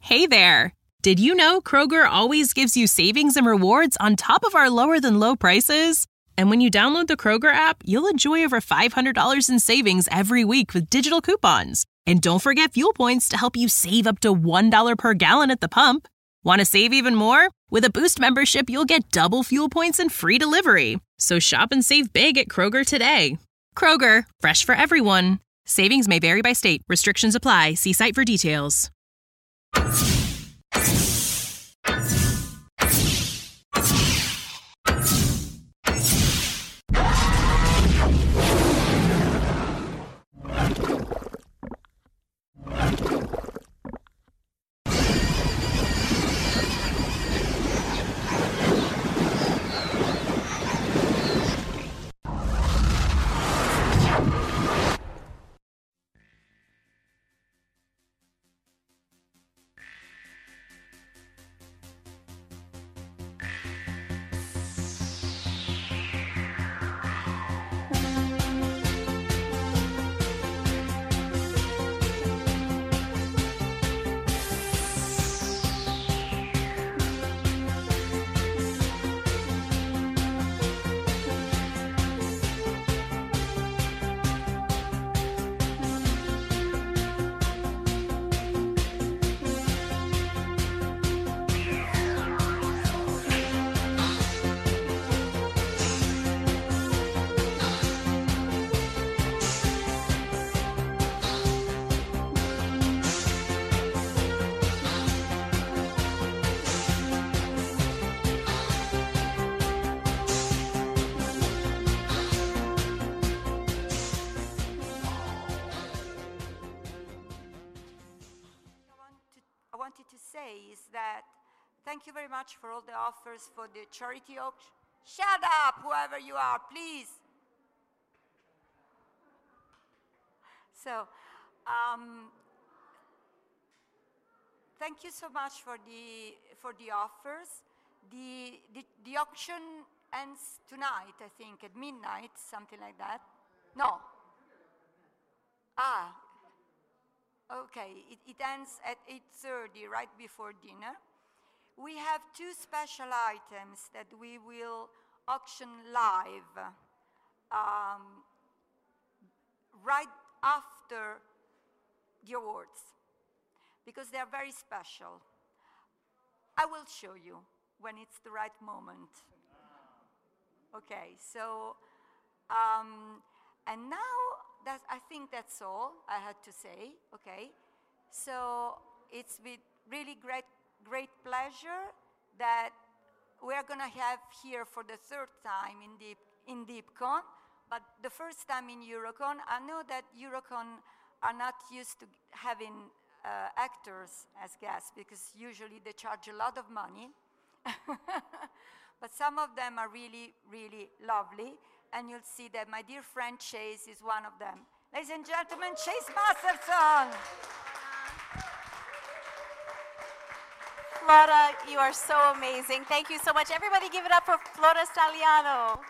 Hey there! Did you know Kroger always gives you savings and rewards on top of our lower-than-low prices? And when you download the Kroger app, you'll enjoy over $500 in savings every week with digital coupons. And don't forget fuel points to help you save up to $1 per gallon at the pump. Want to save even more? With a Boost membership, you'll get double fuel points and free delivery. So shop and save big at Kroger today. Kroger, fresh for everyone. Savings may vary by state. Restrictions apply. See site for details. Is that thank you very much for all the offers for the charity auction. Shut up, whoever you are, please. So, thank you so much for the offers. The auction ends tonight, I think, at midnight, something like that. No. Okay, it ends at 8:30, right before dinner. We have two special items that we will auction live right after the awards, because they are very special. I will show you when it's the right moment. Okay, so, and now, I think that's all I had to say, okay? So it's with really great pleasure that we're gonna have here for the third time in DeepCon, but the first time in Eurocon. I know that Eurocon are not used to having actors as guests, because usually they charge a lot of money, but some of them are really, really lovely. And you'll see that my dear friend Chase is one of them. Ladies and gentlemen, Chase Masterson. Flora, you are so amazing. Thank you so much. Everybody give it up for Flora Stagliano.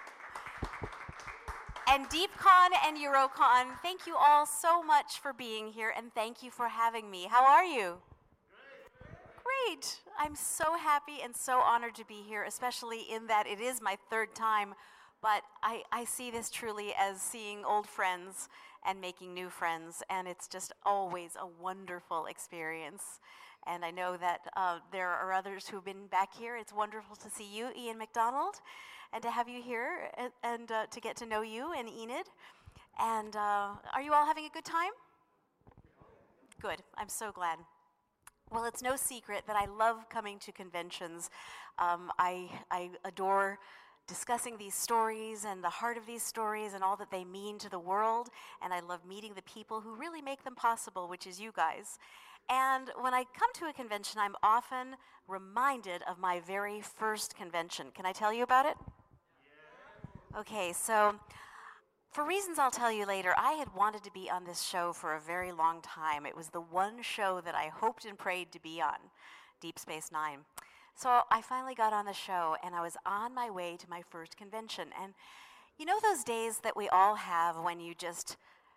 And DeepCon and Eurocon, thank you all so much for being here, and thank you for having me. How are you? Great. I'm so happy and so honored to be here, especially in that it is my third time. But I see this truly as seeing old friends and making new friends, and it's just always a wonderful experience. And I know that there are others who've been back here. It's wonderful to see you, Ian McDonald, and to have you here, and to get to know you and Enid. And are you all having a good time? Good. I'm so glad. Well, it's no secret that I love coming to conventions. I adore discussing these stories and the heart of these stories and all that they mean to the world, and I love meeting the people who really make them possible, which is you guys. And when I come to a convention, I'm often reminded of my very first convention. Can I tell you about it? Yeah. Okay, so for reasons I'll tell you later, I had wanted to be on this show for a very long time. It was the one show that I hoped and prayed to be on, Deep Space Nine. So I finally got on the show, and I was on my way to my first convention. And you know those days that we all have when you just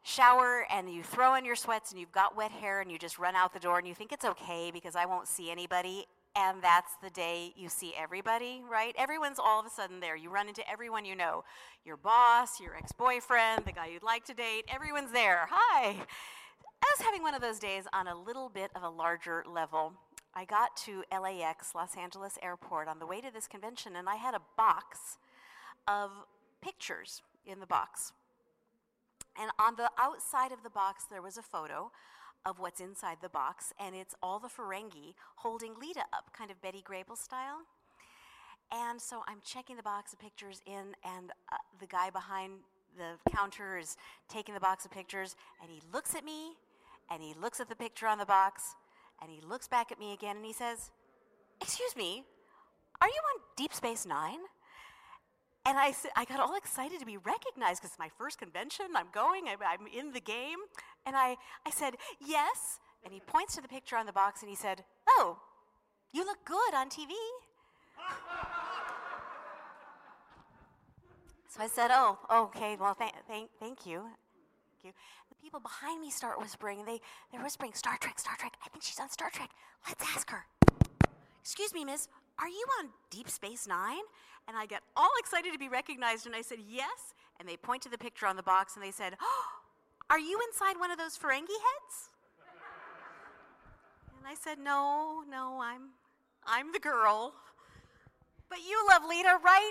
shower and you throw on your sweats and you've got wet hair and you just run out the door and you think it's okay because I won't see anybody. And that's the day you see everybody, right? Everyone's all of a sudden there. You run into everyone you know. Your boss, your ex-boyfriend, the guy you'd like to date, everyone's there. Hi. I was having one of those days on a little bit of a larger level. I got to LAX, Los Angeles Airport, on the way to this convention, and I had a box of pictures in the box. And on the outside of the box, there was a photo of what's inside the box, and it's all the Ferengi holding Lita up, kind of Betty Grable style. And so I'm checking the box of pictures in, and the guy behind the counter is taking the box of pictures, and he looks at me, and he looks at the picture on the box, and he looks back at me again, and he says, "Excuse me, are you on Deep Space Nine?" And I got all excited to be recognized because it's my first convention. I'm going. I'm in the game. And I said, "Yes." And he points to the picture on the box and he said, "Oh, you look good on TV." So I said, "Oh, okay. Well, thank you. Thank you." The people behind me start whispering. They're whispering, "Star Trek, Star Trek. I think she's on Star Trek. Let's ask her." "Excuse me, miss. Are you on Deep Space Nine?" And I got all excited to be recognized, and I said, "Yes." And they point to the picture on the box, and they said, "Oh, are you inside one of those Ferengi heads?" And I said, No, I'm the girl. "But you love Lita, right?"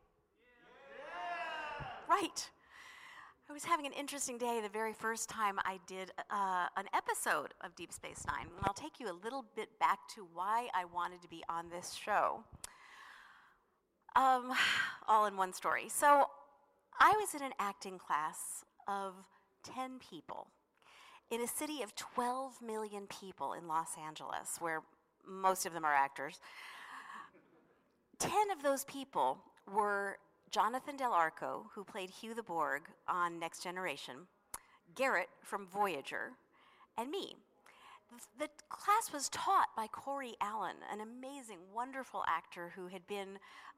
Yeah. Right. I was having an interesting day the very first time I did an episode of Deep Space Nine, and I'll take you a little bit back to why I wanted to be on this show. All in one story. So I was in an acting class of 10 people in a city of 12 million people in Los Angeles, where most of them are actors. 10 of those people were Jonathan Del Arco, who played Hugh the Borg on Next Generation, Garrett from Voyager, and me. The class was taught by Corey Allen, an amazing, wonderful actor who had been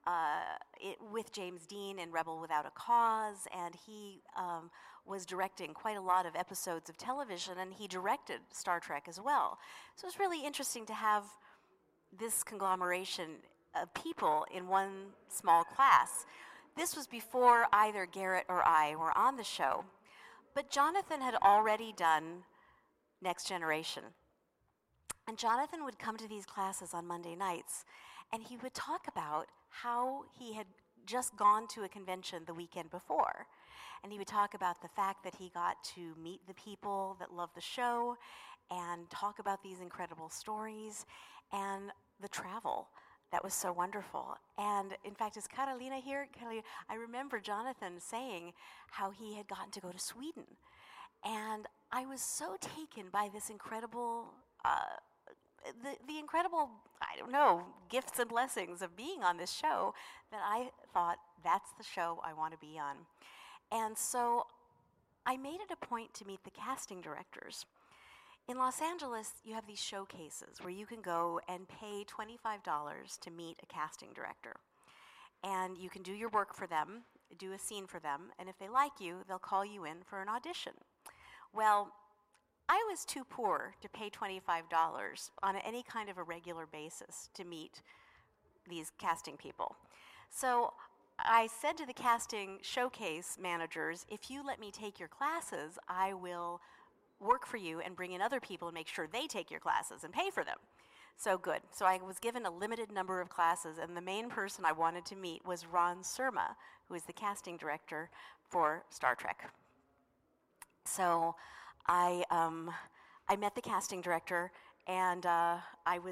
with James Dean in Rebel Without a Cause, and he was directing quite a lot of episodes of television, and he directed Star Trek as well. So it was really interesting to have this conglomeration of people in one small class. This was before either Garrett or I were on the show, but Jonathan had already done Next Generation. And Jonathan would come to these classes on Monday nights, and he would talk about how he had just gone to a convention the weekend before. And he would talk about the fact that he got to meet the people that love the show and talk about these incredible stories and the travel that was so wonderful. And in fact, is Carolina here? Carolina, I remember Jonathan saying how he had gotten to go to Sweden. And I was so taken by this incredible, the incredible, I don't know, gifts and blessings of being on this show that I thought, that's the show I want to be on. And so I made it a point to meet the casting directors. In Los Angeles, you have these showcases where you can go and pay $25 to meet a casting director. And you can do your work for them, do a scene for them, and if they like you, they'll call you in for an audition. Well, I was too poor to pay $25 on any kind of a regular basis to meet these casting people. So I said to the casting showcase managers, if you let me take your classes, I will work for you and bring in other people and make sure they take your classes and pay for them. So good. So I was given a limited number of classes, and the main person I wanted to meet was Ron Surma, who is the casting director for Star Trek. So I met the casting director, and I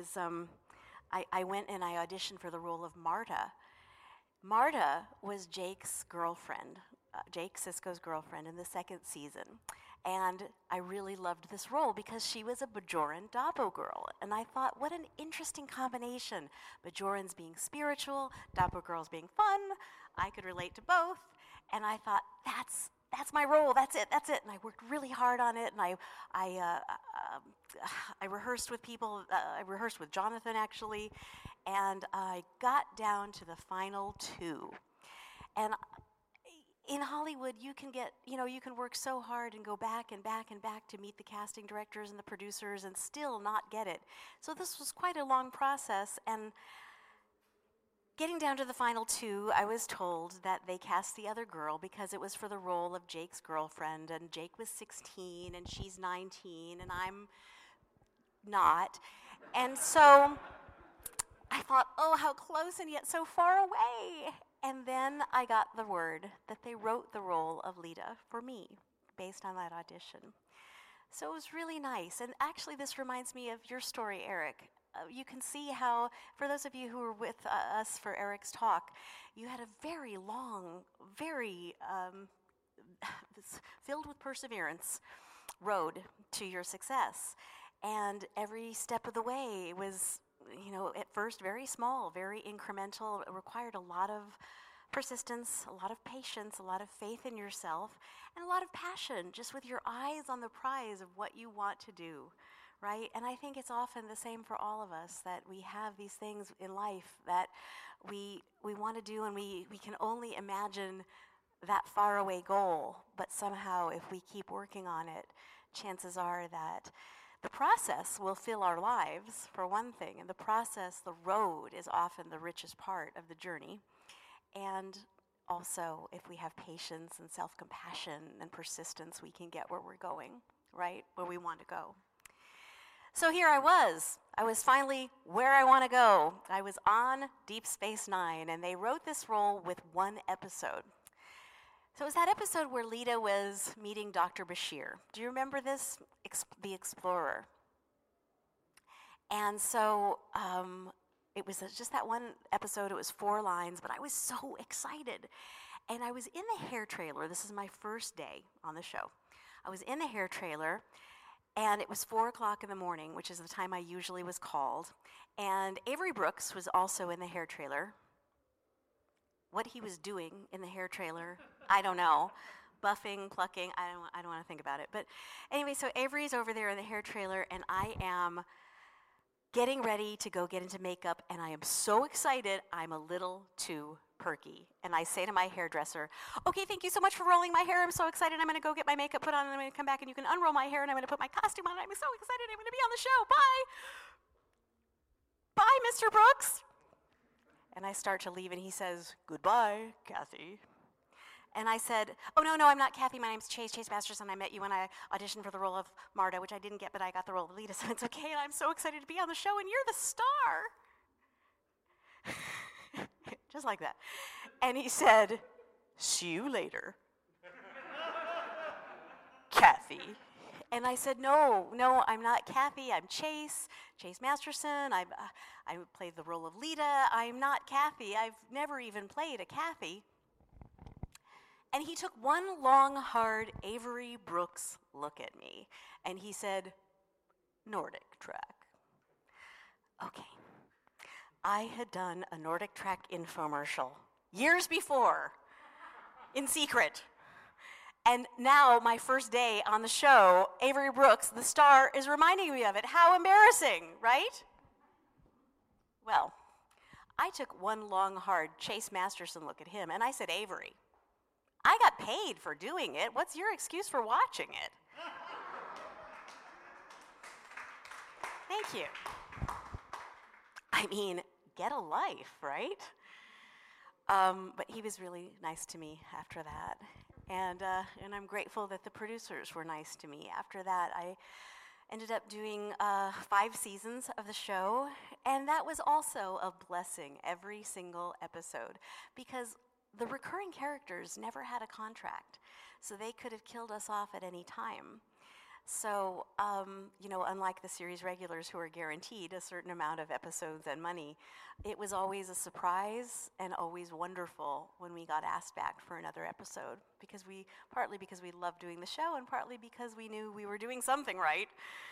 went and I auditioned for the role of Marta. Marta was Jake's girlfriend, Jake Sisko's girlfriend in the second season. And I really loved this role because she was a Bajoran Dabo girl. And I thought, what an interesting combination. Bajorans being spiritual, Dabo girls being fun. I could relate to both. And I thought, that's my role, that's it. And I worked really hard on it. And I rehearsed with people, I rehearsed with Jonathan actually. And I got down to the final two. And in Hollywood, you can work so hard and go back and back and back to meet the casting directors and the producers and still not get it. So this was quite a long process, and getting down to the final two, I was told that they cast the other girl because it was for the role of Jake's girlfriend, and Jake was 16 and she's 19 and I'm not. And so I thought, oh, how close and yet so far away. And then I got the word that they wrote the role of Lita for me based on that audition. So it was really nice. And actually, this reminds me of your story, Eric. You can see how, for those of you who were with us for Eric's talk, you had a very long, very filled with perseverance road to your success. And every step of the way was, at first very small, very incremental. It required a lot of persistence, a lot of patience, a lot of faith in yourself, and a lot of passion, just with your eyes on the prize of what you want to do, right? And I think it's often the same for all of us, that we have these things in life that we want to do, and we can only imagine that faraway goal, but somehow if we keep working on it, chances are that the process will fill our lives, for one thing, and the process, the road, is often the richest part of the journey. And also, if we have patience and self-compassion and persistence, we can get where we're going, right? Where we want to go. So here I was finally where I want to go. I was on Deep Space Nine, and they wrote this role with one episode. So it was that episode where Lita was meeting Dr. Bashir. Do you remember this? The Explorer. And so it was just that one episode. It was 4 lines, but I was so excited. And I was in the hair trailer. This is my first day on the show. I was in the hair trailer, and it was 4 o'clock in the morning, which is the time I usually was called. And Avery Brooks was also in the hair trailer. What he was doing in the hair trailer, I don't know. Buffing, plucking, I don't want to think about it. But anyway, so Avery's over there in the hair trailer, and I am getting ready to go get into makeup, and I am so excited, I'm a little too perky. And I say to my hairdresser, okay, thank you so much for rolling my hair. I'm so excited. I'm going to go get my makeup put on, and I'm going to come back, and you can unroll my hair, and I'm going to put my costume on. I'm so excited. I'm going to be on the show. Bye. Bye, Mr. Brooks. And I start to leave, and he says, goodbye, Kathy. And I said, oh, no, I'm not Kathy. My name's Chase Masterson. I met you when I auditioned for the role of Marta, which I didn't get, but I got the role of Lita, so it's okay, and I'm so excited to be on the show, and you're the star. Just like that. And he said, see you later, Kathy. And I said, no, I'm not Kathy. I'm Chase Masterson. I played the role of Lita. I'm not Kathy. I've never even played a Kathy. And he took one long, hard Avery Brooks look at me, and he said, Nordic Track. Okay. I had done a Nordic Track infomercial years before, in secret. And now, my first day on the show, Avery Brooks, the star, is reminding me of it. How embarrassing, right? Well, I took one long, hard Chase Masterson look at him, and I said, Avery, I got paid for doing it. What's your excuse for watching it? Thank you. I mean, get a life, right? But he was really nice to me after that. And I'm grateful that the producers were nice to me. After that, I ended up doing 5 seasons of the show, and that was also a blessing, every single episode, because the recurring characters never had a contract, so they could have killed us off at any time. So, unlike the series regulars who are guaranteed a certain amount of episodes and money, it was always a surprise and always wonderful when we got asked back for another episode, partly because we loved doing the show, and partly because we knew we were doing something right,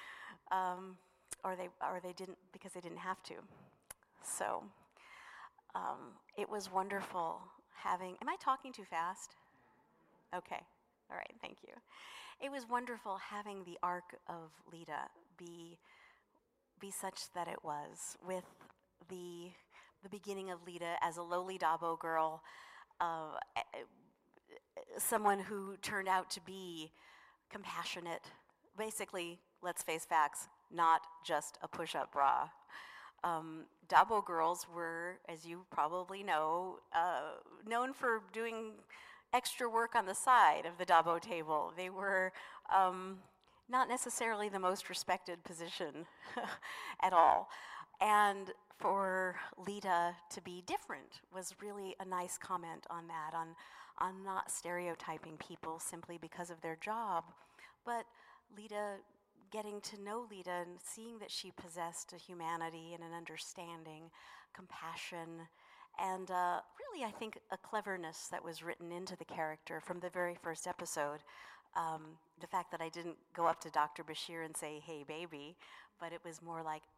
or they didn't, because they didn't have to. So, it was wonderful having. Am I talking too fast? Okay. All right. Thank you. It was wonderful having the arc of Lita be such that it was, with the beginning of Lita as a lowly Dabo girl, someone who turned out to be compassionate. Basically, let's face facts, not just a push-up bra. Dabo girls were, as you probably know, known for doing extra work on the side of the Dabo table. They were not necessarily the most respected position at all. And for Lita to be different was really a nice comment on that, on not stereotyping people simply because of their job, but Lita, getting to know Lita and seeing that she possessed a humanity and an understanding, compassion, and really, I think, a cleverness that was written into the character from the very first episode. The fact that I didn't go up to Dr. Bashir and say, "Hey, baby," but it was more like,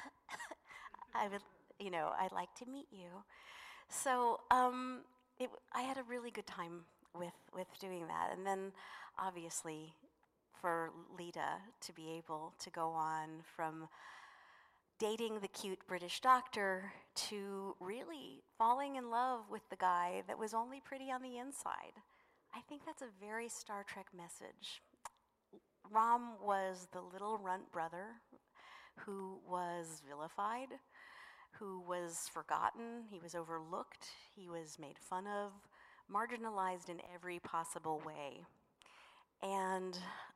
I'd like to meet you. So I had a really good time with doing that. And then, obviously, for Lita to be able to go on from dating the cute British doctor to really falling in love with the guy that was only pretty on the inside. I think that's a very Star Trek message. Rom was the little runt brother who was vilified, who was forgotten, he was overlooked, he was made fun of, marginalized in every possible way. And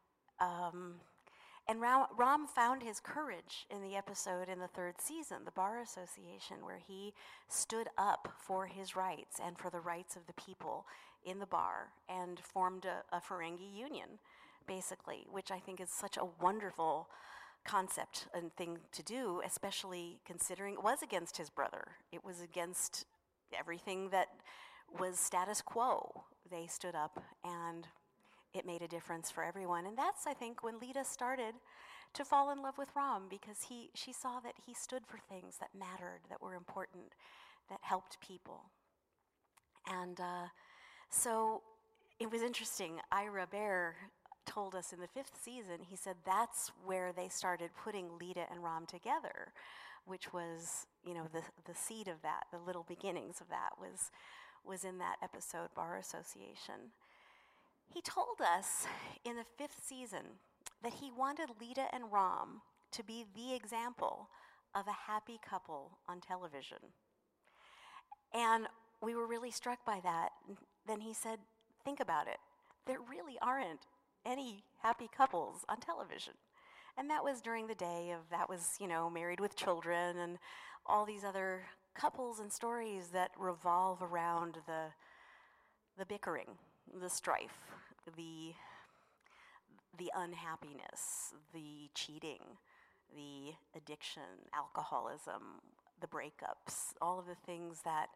Rom found his courage in the episode in the third season, the Bar Association, where he stood up for his rights and for the rights of the people in the bar and formed a Ferengi union, basically, which I think is such a wonderful concept and thing to do, especially considering it was against his brother. It was against everything that was status quo. They stood up, and it made a difference for everyone. And that's, I think, when Lita started to fall in love with Rom, because she saw that he stood for things that mattered, that were important, that helped people. And so it was interesting. Ira Bear told us in the 5th season, he said that's where they started putting Lita and Rom together, which was, the seed of that, the little beginnings of that was in that episode, Bar Association. He told us in the 5th season that he wanted Lita and Rom to be the example of a happy couple on television. And we were really struck by that. Then he said, think about it. There really aren't any happy couples on television. And that was during the day of, Married with Children and all these other couples and stories that revolve around the bickering, the strife, the unhappiness, the cheating, the addiction, alcoholism, the breakups, all of the things that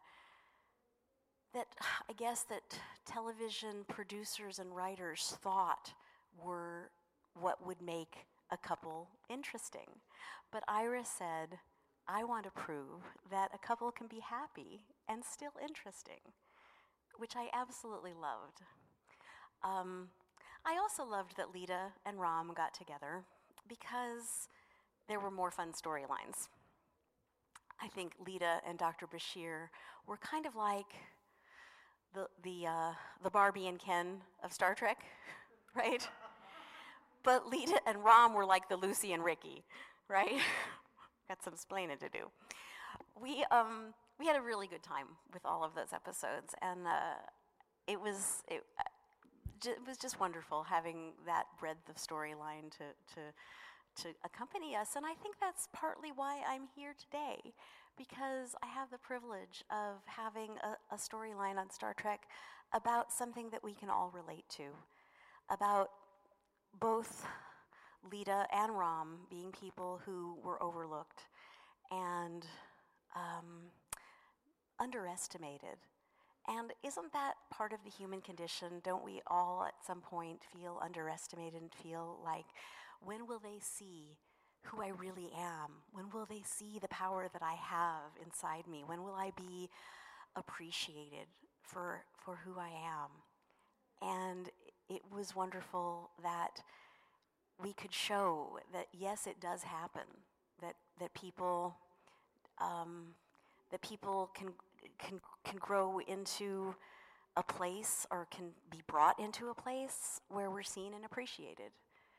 I guess that television producers and writers thought were what would make a couple interesting. But Ira said, I want to prove that a couple can be happy and still interesting, which I absolutely loved. I also loved that Lita and Rom got together because there were more fun storylines. I think Lita and Dr. Bashir were kind of like the Barbie and Ken of Star Trek, right? But Lita and Rom were like the Lucy and Ricky, right? Got some explaining to do. We had a really good time with all of those episodes, and it was just wonderful having that breadth of storyline to accompany us. And I think that's partly why I'm here today, because I have the privilege of having a storyline on Star Trek about something that we can all relate to, about both Lita and Rom being people who were overlooked and underestimated. And isn't that part of the human condition? Don't we all at some point feel underestimated and feel like, when will they see who I really am? When will they see the power that I have inside me? When will I be appreciated for who I am? And it was wonderful that we could show that, yes, it does happen, that people can grow into a place or can be brought into a place where we're seen and appreciated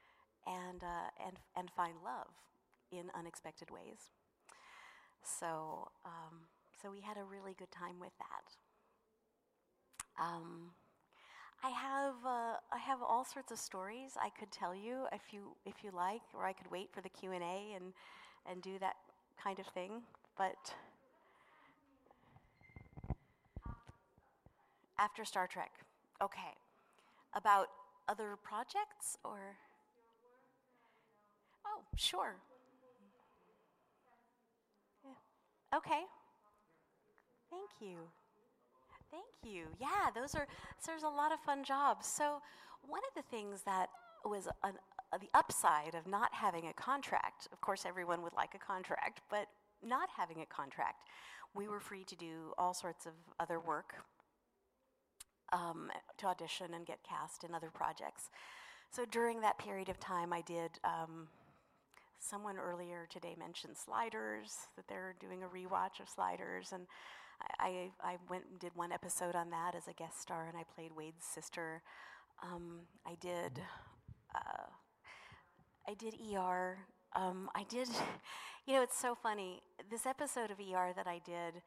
and find love in unexpected ways. So we had a really good time with that. I have all sorts of stories I could tell you if you like, or I could wait for the Q&A and do that kind of thing. But after Star Trek, okay. About other projects or? Oh, sure. Yeah. Okay. Thank you. Thank you. Yeah, there's a lot of fun jobs. So one of the things that was the upside of not having a contract, of course everyone would like a contract, but not having a contract, we were free to do all sorts of other work, to audition and get cast in other projects. So during that period of time I did, someone earlier today mentioned Sliders, that they're doing a rewatch of Sliders, and I went and did one episode on that as a guest star, and I played Wade's sister. I did ER. I did, it's so funny. This episode of ER that I did,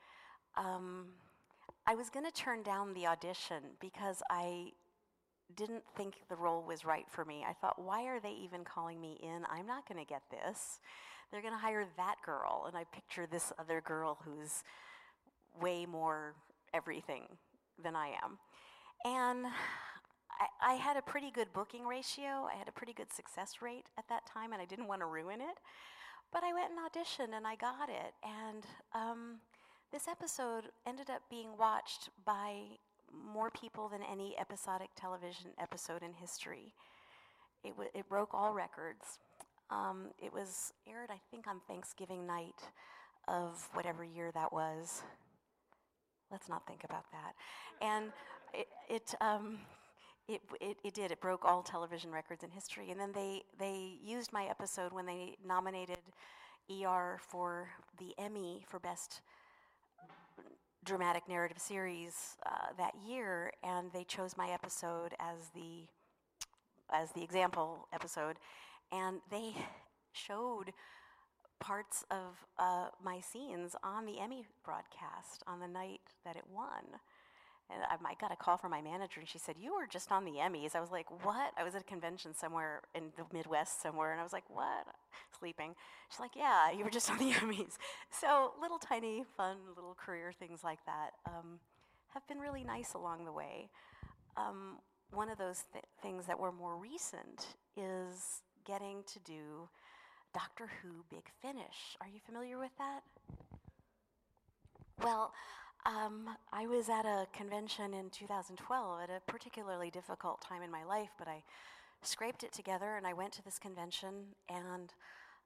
I was going to turn down the audition because I didn't think the role was right for me. I thought, why are they even calling me in? I'm not going to get this. They're going to hire that girl, and I picture this other girl who's way more everything than I am. And I had a pretty good booking ratio. I had a pretty good success rate at that time, and I didn't want to ruin it. But I went and auditioned, and I got it. And this episode ended up being watched by more people than any episodic television episode in history. It broke all records. It was aired, I think, on Thanksgiving night of whatever year that was. Let's not think about that. And it did. It broke all television records in history. And then they used my episode when they nominated ER for the Emmy for Best Dramatic Narrative Series that year, and they chose my episode as the example episode, and they showed parts of my scenes on the Emmy broadcast on the night that it won. And I got a call from my manager, and she said, "You were just on the Emmys." I was like, "What?" I was at a convention somewhere in the Midwest somewhere, and I was like, "What?" Sleeping. She's like, "Yeah, you were just on the Emmys." So little tiny, fun, little career things like that have been really nice along the way. One of those things that were more recent is getting to do Doctor Who Big Finish. Are you familiar with that? Well, I was at a convention in 2012 at a particularly difficult time in my life, but I scraped it together and I went to this convention, and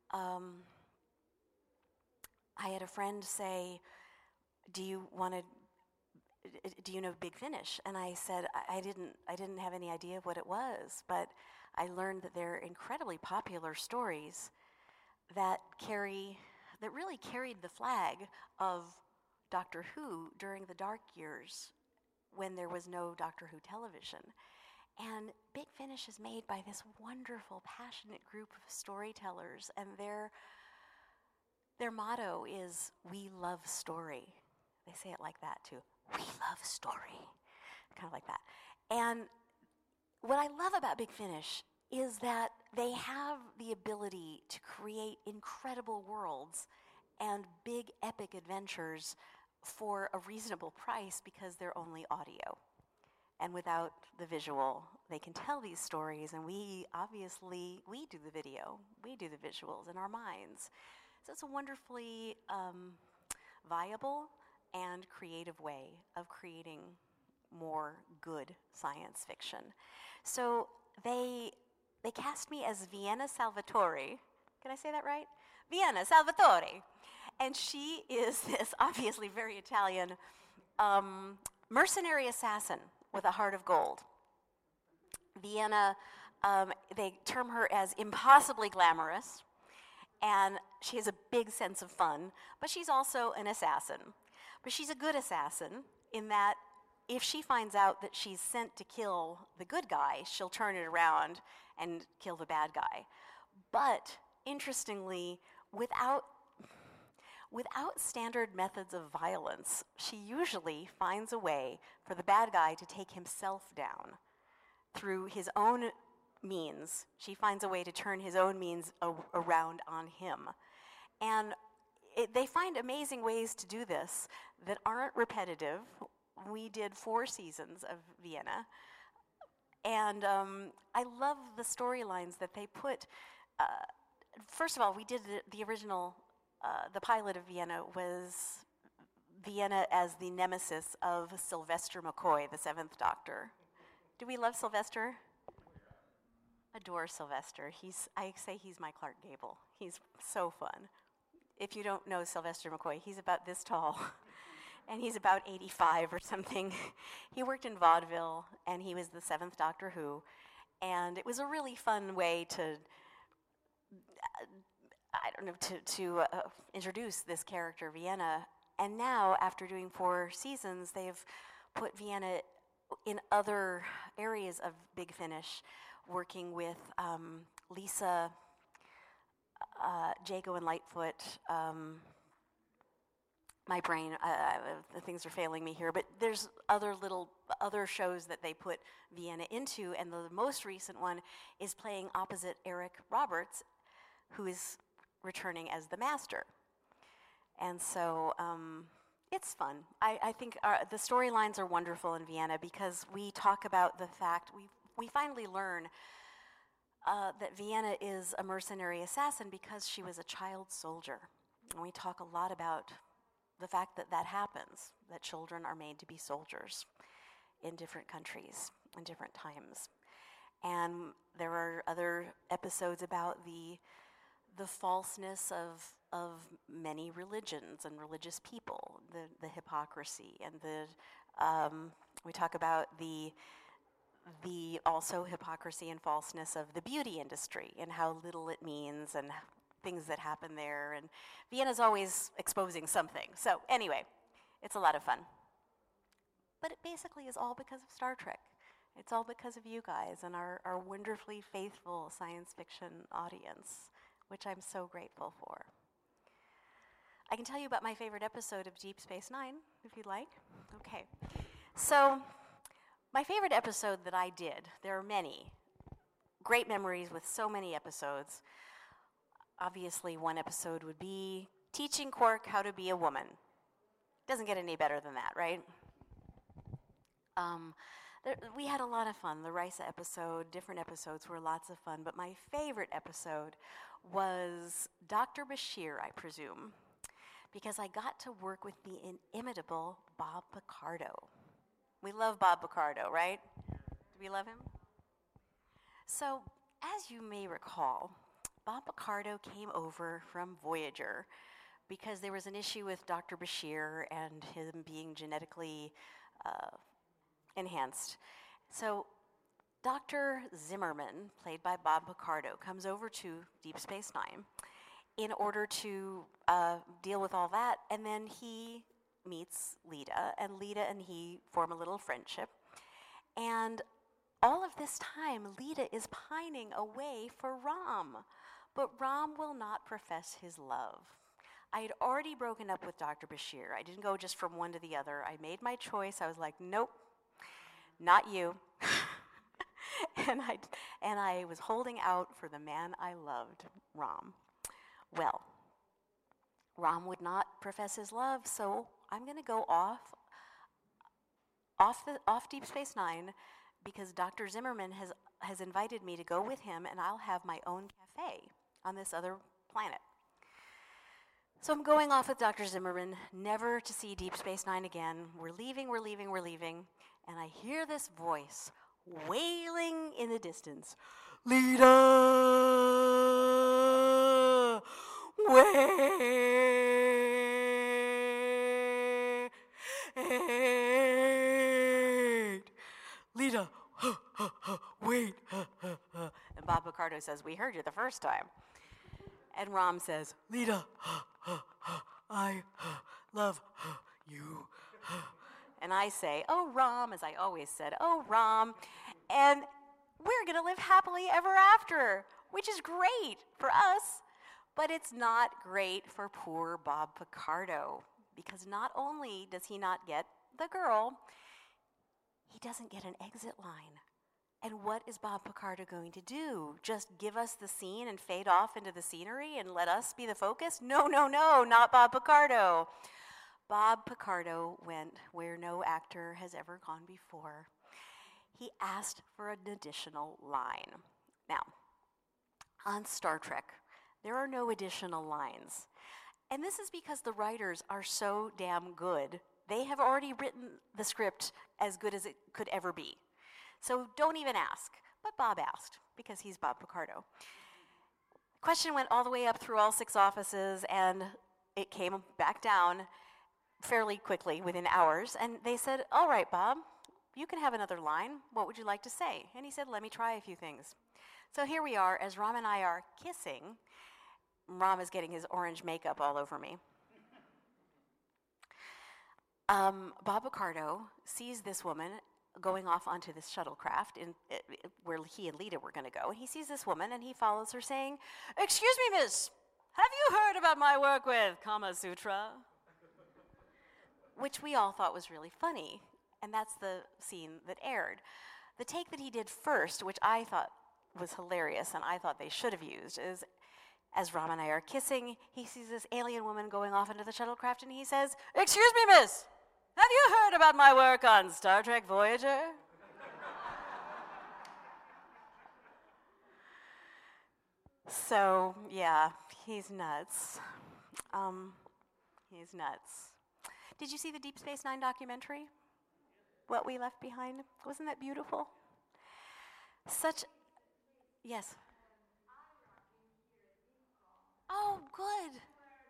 I had a friend say, do you know Big Finish? And I said, I didn't have any idea what it was, but I learned that they're incredibly popular stories that really carried the flag of Doctor Who during the dark years when there was no Doctor Who television. And Big Finish is made by this wonderful, passionate group of storytellers, and their motto is, "We love story." They say it like that too. We love story. Kind of like that. And what I love about Big Finish is that they have the ability to create incredible worlds and big epic adventures for a reasonable price because they're only audio. And without the visual, they can tell these stories, and we do the video, we do the visuals in our minds. So it's a wonderfully viable and creative way of creating more good science fiction. So they cast me as Vienna Salvatore. Can I say that right? Vienna Salvatore. And she is this obviously very Italian mercenary assassin with a heart of gold. Vienna, they term her as impossibly glamorous, and she has a big sense of fun, but she's also an assassin. But she's a good assassin in that if she finds out that she's sent to kill the good guy, she'll turn it around and kill the bad guy. But interestingly, without standard methods of violence, she usually finds a way for the bad guy to take himself down through his own means. She finds a way to turn his own means around on him. And they find amazing ways to do this that aren't repetitive. We did 4 seasons of Vienna. And I love the storylines that they put. First of all, we did the original, the pilot of Vienna was Vienna as the nemesis of Sylvester McCoy, the 7th Doctor. Do we love Sylvester? Adore Sylvester. I say he's my Clark Gable. He's so fun. If you don't know Sylvester McCoy, he's about this tall. And he's about 85 or something. He worked in vaudeville, and he was the 7th Doctor Who. And it was a really fun way to, to introduce this character, Vienna. And now, after doing 4 seasons, they've put Vienna in other areas of Big Finish, working with Lisa, Jago and Lightfoot. My brain, the things are failing me here, but there's other shows that they put Vienna into, and the most recent one is playing opposite Eric Roberts, who is returning as the Master. And so it's fun. I think the storylines are wonderful in Vienna because we talk about the fact, we finally learn that Vienna is a mercenary assassin because she was a child soldier. And we talk a lot about the fact that that happens, that children are made to be soldiers in different countries, in different times. And there are other episodes about the falseness of many religions and religious people, the hypocrisy, and we talk about the also hypocrisy and falseness of the beauty industry and how little it means and things that happen there, and Vienna's always exposing something. So anyway, it's a lot of fun. But it basically is all because of Star Trek. It's all because of you guys and our wonderfully faithful science fiction audience, which I'm so grateful for. I can tell you about my favorite episode of Deep Space Nine, if you'd like. Okay. So my favorite episode that I did, there are many. Great memories with so many episodes. Obviously, one episode would be teaching Quark how to be a woman. Doesn't get any better than that, right? We had a lot of fun. The Risa episode, different episodes were lots of fun, but my favorite episode was Dr. Bashir, I presume, because I got to work with the inimitable Bob Picardo. We love Bob Picardo, right? Do we love him? So, as you may recall, Bob Picardo came over from Voyager because there was an issue with Dr. Bashir and him being genetically enhanced. So Dr. Zimmerman, played by Bob Picardo, comes over to Deep Space Nine in order to deal with all that, and then he meets Lita, and Lita and he form a little friendship. And all of this time, Lita is pining away for Rom. But Rom will not profess his love. I had already broken up with Dr. Bashir. I didn't go just from one to the other. I made my choice. I was like, nope, not you. and I was holding out for the man I loved, Rom. Well, Rom would not profess his love, so I'm going to go off Deep Space Nine because Dr. Zimmerman has invited me to go with him, and I'll have my own cafe on this other planet. So I'm going off with Dr. Zimmerman, never to see Deep Space Nine again. We're leaving, and I hear this voice wailing in the distance. Lita! Wait! Lita! Wait! And Bob Picardo says, we heard you the first time. And Rom says, Lita, I love you. and I say, "Oh, Rom," as I always said, "Oh, Rom," and we're going to live happily ever after, which is great for us, but it's not great for poor Bob Picardo, because not only does he not get the girl, he doesn't get an exit line. And what is Bob Picardo going to do? Just give us the scene and fade off into the scenery and let us be the focus? No, not Bob Picardo. Bob Picardo went where no actor has ever gone before. He asked for an additional line. Now, on Star Trek, there are no additional lines. And this is because the writers are so damn good. They have already written the script as good as it could ever be. So don't even ask. But Bob asked, because he's Bob Picardo. Question went all the way up through all 6 offices, and it came back down fairly quickly, within hours. And they said, "All right, Bob, you can have another line. What would you like to say?" And he said, "Let me try a few things." So here we are, as Rom and I are kissing. Rom is getting his orange makeup all over me. Bob Picardo sees this woman going off onto this shuttlecraft where he and Lita were going to go. He sees this woman and he follows her saying, "Excuse me, miss, have you heard about my work with Kama Sutra?" Which we all thought was really funny, and that's the scene that aired. The take that he did first, which I thought was hilarious and I thought they should have used, is as Rom and I are kissing, he sees this alien woman going off into the shuttlecraft and he says, "Excuse me, miss, have you heard about my work on Star Trek Voyager?" So, yeah, he's nuts. He's nuts. Did you see the Deep Space Nine documentary? What We Left Behind? Wasn't that beautiful? Yes. Oh, good.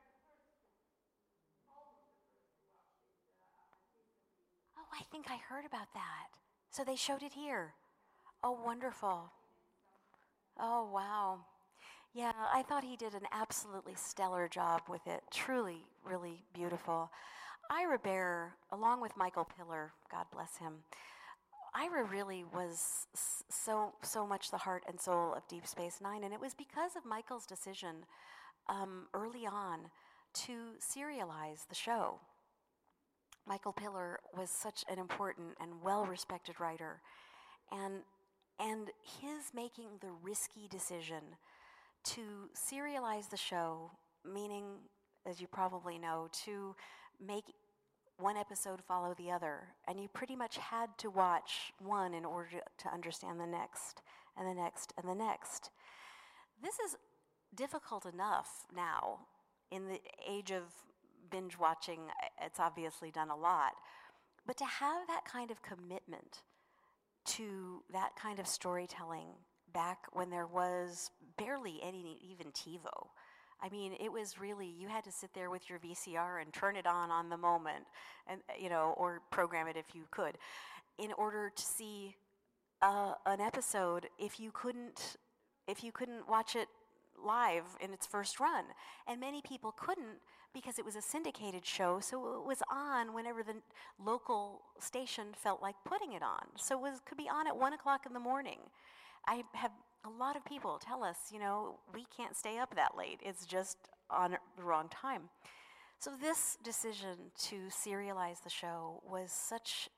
Oh, I think I heard about that. So they showed it here. Oh, wonderful. Oh, wow. Yeah, I thought he did an absolutely stellar job with it. Truly, really beautiful. Ira Behr, along with Michael Piller, God bless him, Ira really was so much the heart and soul of Deep Space Nine, and it was because of Michael's decision early on to serialize the show. Michael Piller was such an important and well-respected writer, and his making the risky decision to serialize the show, meaning, as you probably know, to make one episode follow the other, and you pretty much had to watch one in order to understand the next, and the next, and the next. This is difficult enough now. In the age of binge watching, it's obviously done a lot. But to have that kind of commitment to that kind of storytelling back when there was barely any, even TiVo. I mean, it was really, you had to sit there with your VCR and turn it on the moment, and or program it if you could, in order to see an episode if you couldn't watch it live in its first run. And many people couldn't because it was a syndicated show, so it was on whenever the local station felt like putting it on. So it could be on at 1 o'clock in the morning. I have a lot of people tell us, we can't stay up that late. It's just on the wrong time. So this decision to serialize the show was such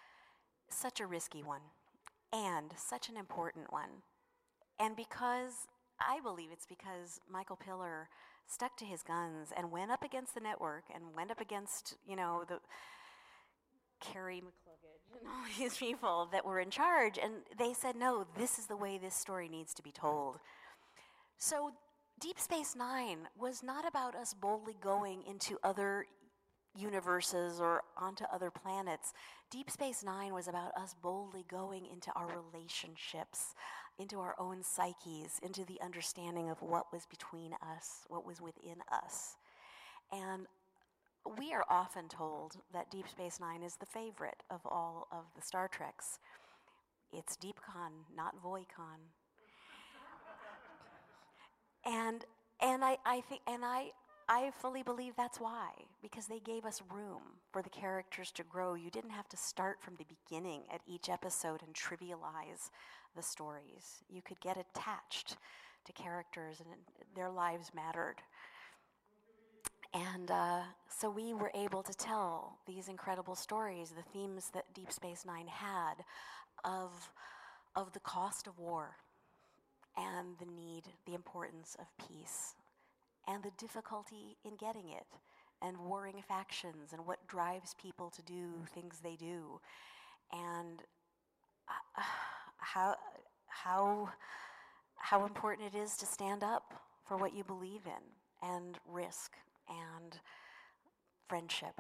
a risky one, and such an important one. And I believe it's because Michael Piller stuck to his guns and went up against the network and went up against, the Carrie McCluggage and all these people that were in charge, and they said, no, this is the way this story needs to be told. So Deep Space Nine was not about us boldly going into other universes or onto other planets. Deep Space Nine was about us boldly going into our relationships, into our own psyches, into the understanding of what was between us, what was within us. And we are often told that Deep Space Nine is the favorite of all of the Star Treks. It's DeepCon, not VoyCon. And I think I fully believe that's why, because they gave us room for the characters to grow. You didn't have to start from the beginning at each episode and trivialize the stories. You could get attached to characters, and their lives mattered. And so we were able to tell these incredible stories, the themes that Deep Space Nine had of the cost of war and the need, the importance of peace, and the difficulty in getting it, and warring factions, and what drives people to do things they do, and how important it is to stand up for what you believe in, and risk, and friendship,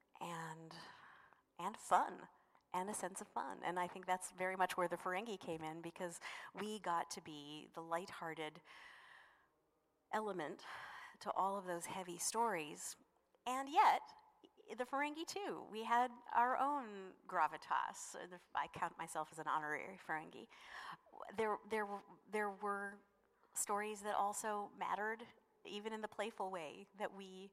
and fun, and a sense of fun. And I think that's very much where the Ferengi came in, because we got to be the lighthearted element to all of those heavy stories. And yet, the Ferengi too, we had our own gravitas. I count myself as an honorary Ferengi. There were stories that also mattered, even in the playful way that we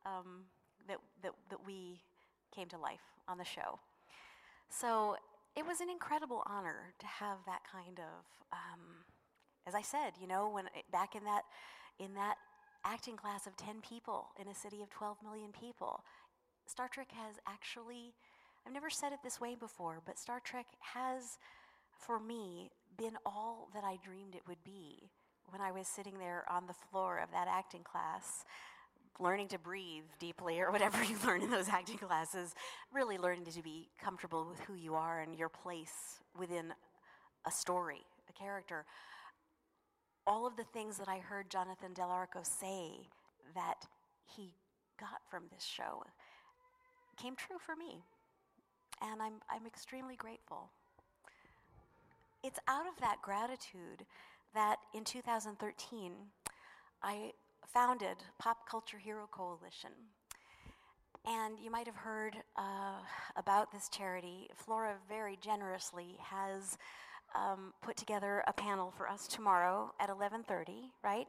that we came to life on the show. So it was an incredible honor to have that kind of, as I said, when back in that acting class of 10 people in a city of 12 million people, Star Trek has actually, I've never said it this way before, but Star Trek has, for me, been all that I dreamed it would be when I was sitting there on the floor of that acting class, learning to breathe deeply, or whatever you learn in those acting classes, really learning to be comfortable with who you are and your place within a story, a character. All of the things that I heard Jonathan Del Arco say that he got from this show came true for me, and I'm extremely grateful. It's out of that gratitude that in 2013, I founded Pop Culture Hero Coalition. And you might have heard about this charity. Flora very generously has put together a panel for us tomorrow at 11:30, right?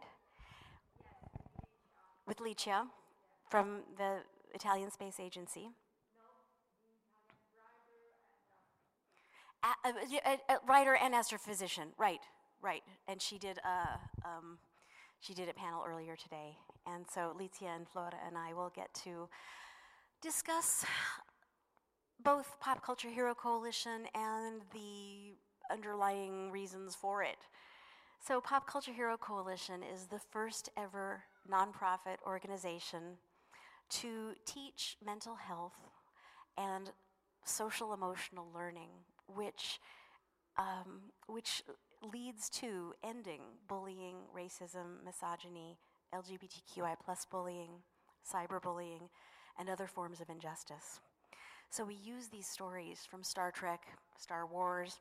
With Licia from the Italian Space Agency. Writer and astrophysician, right. And she did a panel earlier today. And so Licia and Flora and I will get to discuss both Pop Culture Hero Coalition and the underlying reasons for it. So Pop Culture Hero Coalition is the first ever nonprofit organization to teach mental health and social emotional learning, which leads to ending bullying, racism, misogyny, LGBTQI+ bullying, cyberbullying, and other forms of injustice. So we use these stories from Star Trek, Star Wars,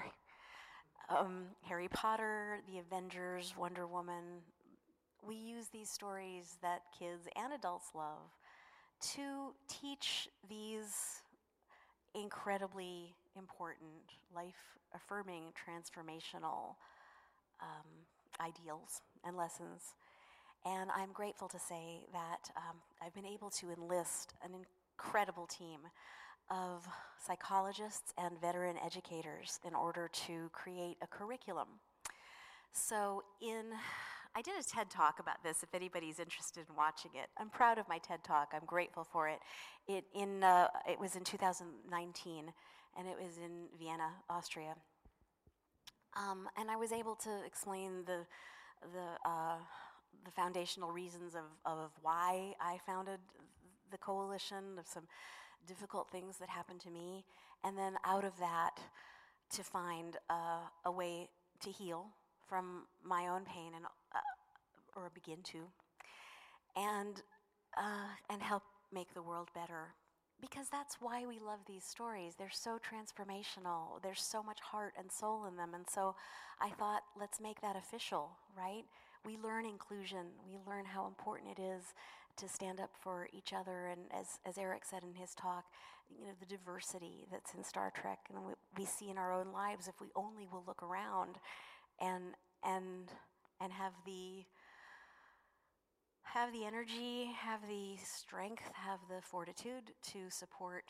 Harry Potter, The Avengers, Wonder Woman. We use these stories that kids and adults love to teach these incredibly important, life-affirming, transformational ideals and lessons. And I'm grateful to say that I've been able to enlist an incredible team of psychologists and veteran educators in order to create a curriculum. So I did a TED Talk about this, if anybody's interested in watching it. I'm proud of my TED Talk. I'm grateful for it. It was in 2019, and it was in Vienna, Austria. And I was able to explain the foundational reasons of why I founded the coalition, of some difficult things that happened to me, and then out of that to find a way to heal from my own pain, and or begin to, and help make the world better. Because that's why we love these stories. They're so transformational. There's so much heart and soul in them. And so I thought, let's make that official, right? We learn inclusion. We learn how important it is to stand up for each other. And as Eric said in his talk, the diversity that's in Star Trek and we see in our own lives if we only will look around and have the have the energy, have the strength, have the fortitude to support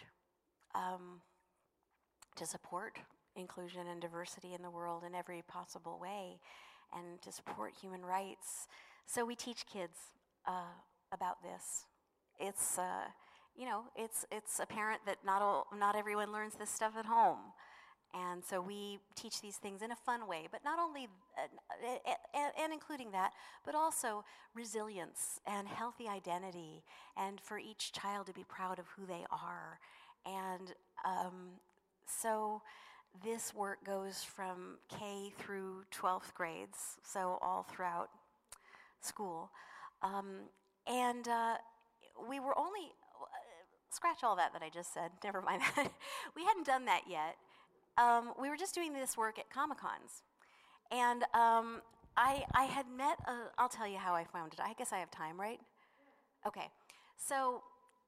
inclusion and diversity in the world in every possible way, and to support human rights. So we teach kids about this. It's it's apparent that not everyone learns this stuff at home. And so we teach these things in a fun way, but not only, and including that, but also resilience and healthy identity, and for each child to be proud of who they are. And so this work goes from K through 12th grades, so all throughout school. And we were only, scratch all that I just said, never mind that. We hadn't done that yet. We were just doing this work at Comic-Cons. And I had met, I'll tell you how I found it. I guess I have time, right? Okay. So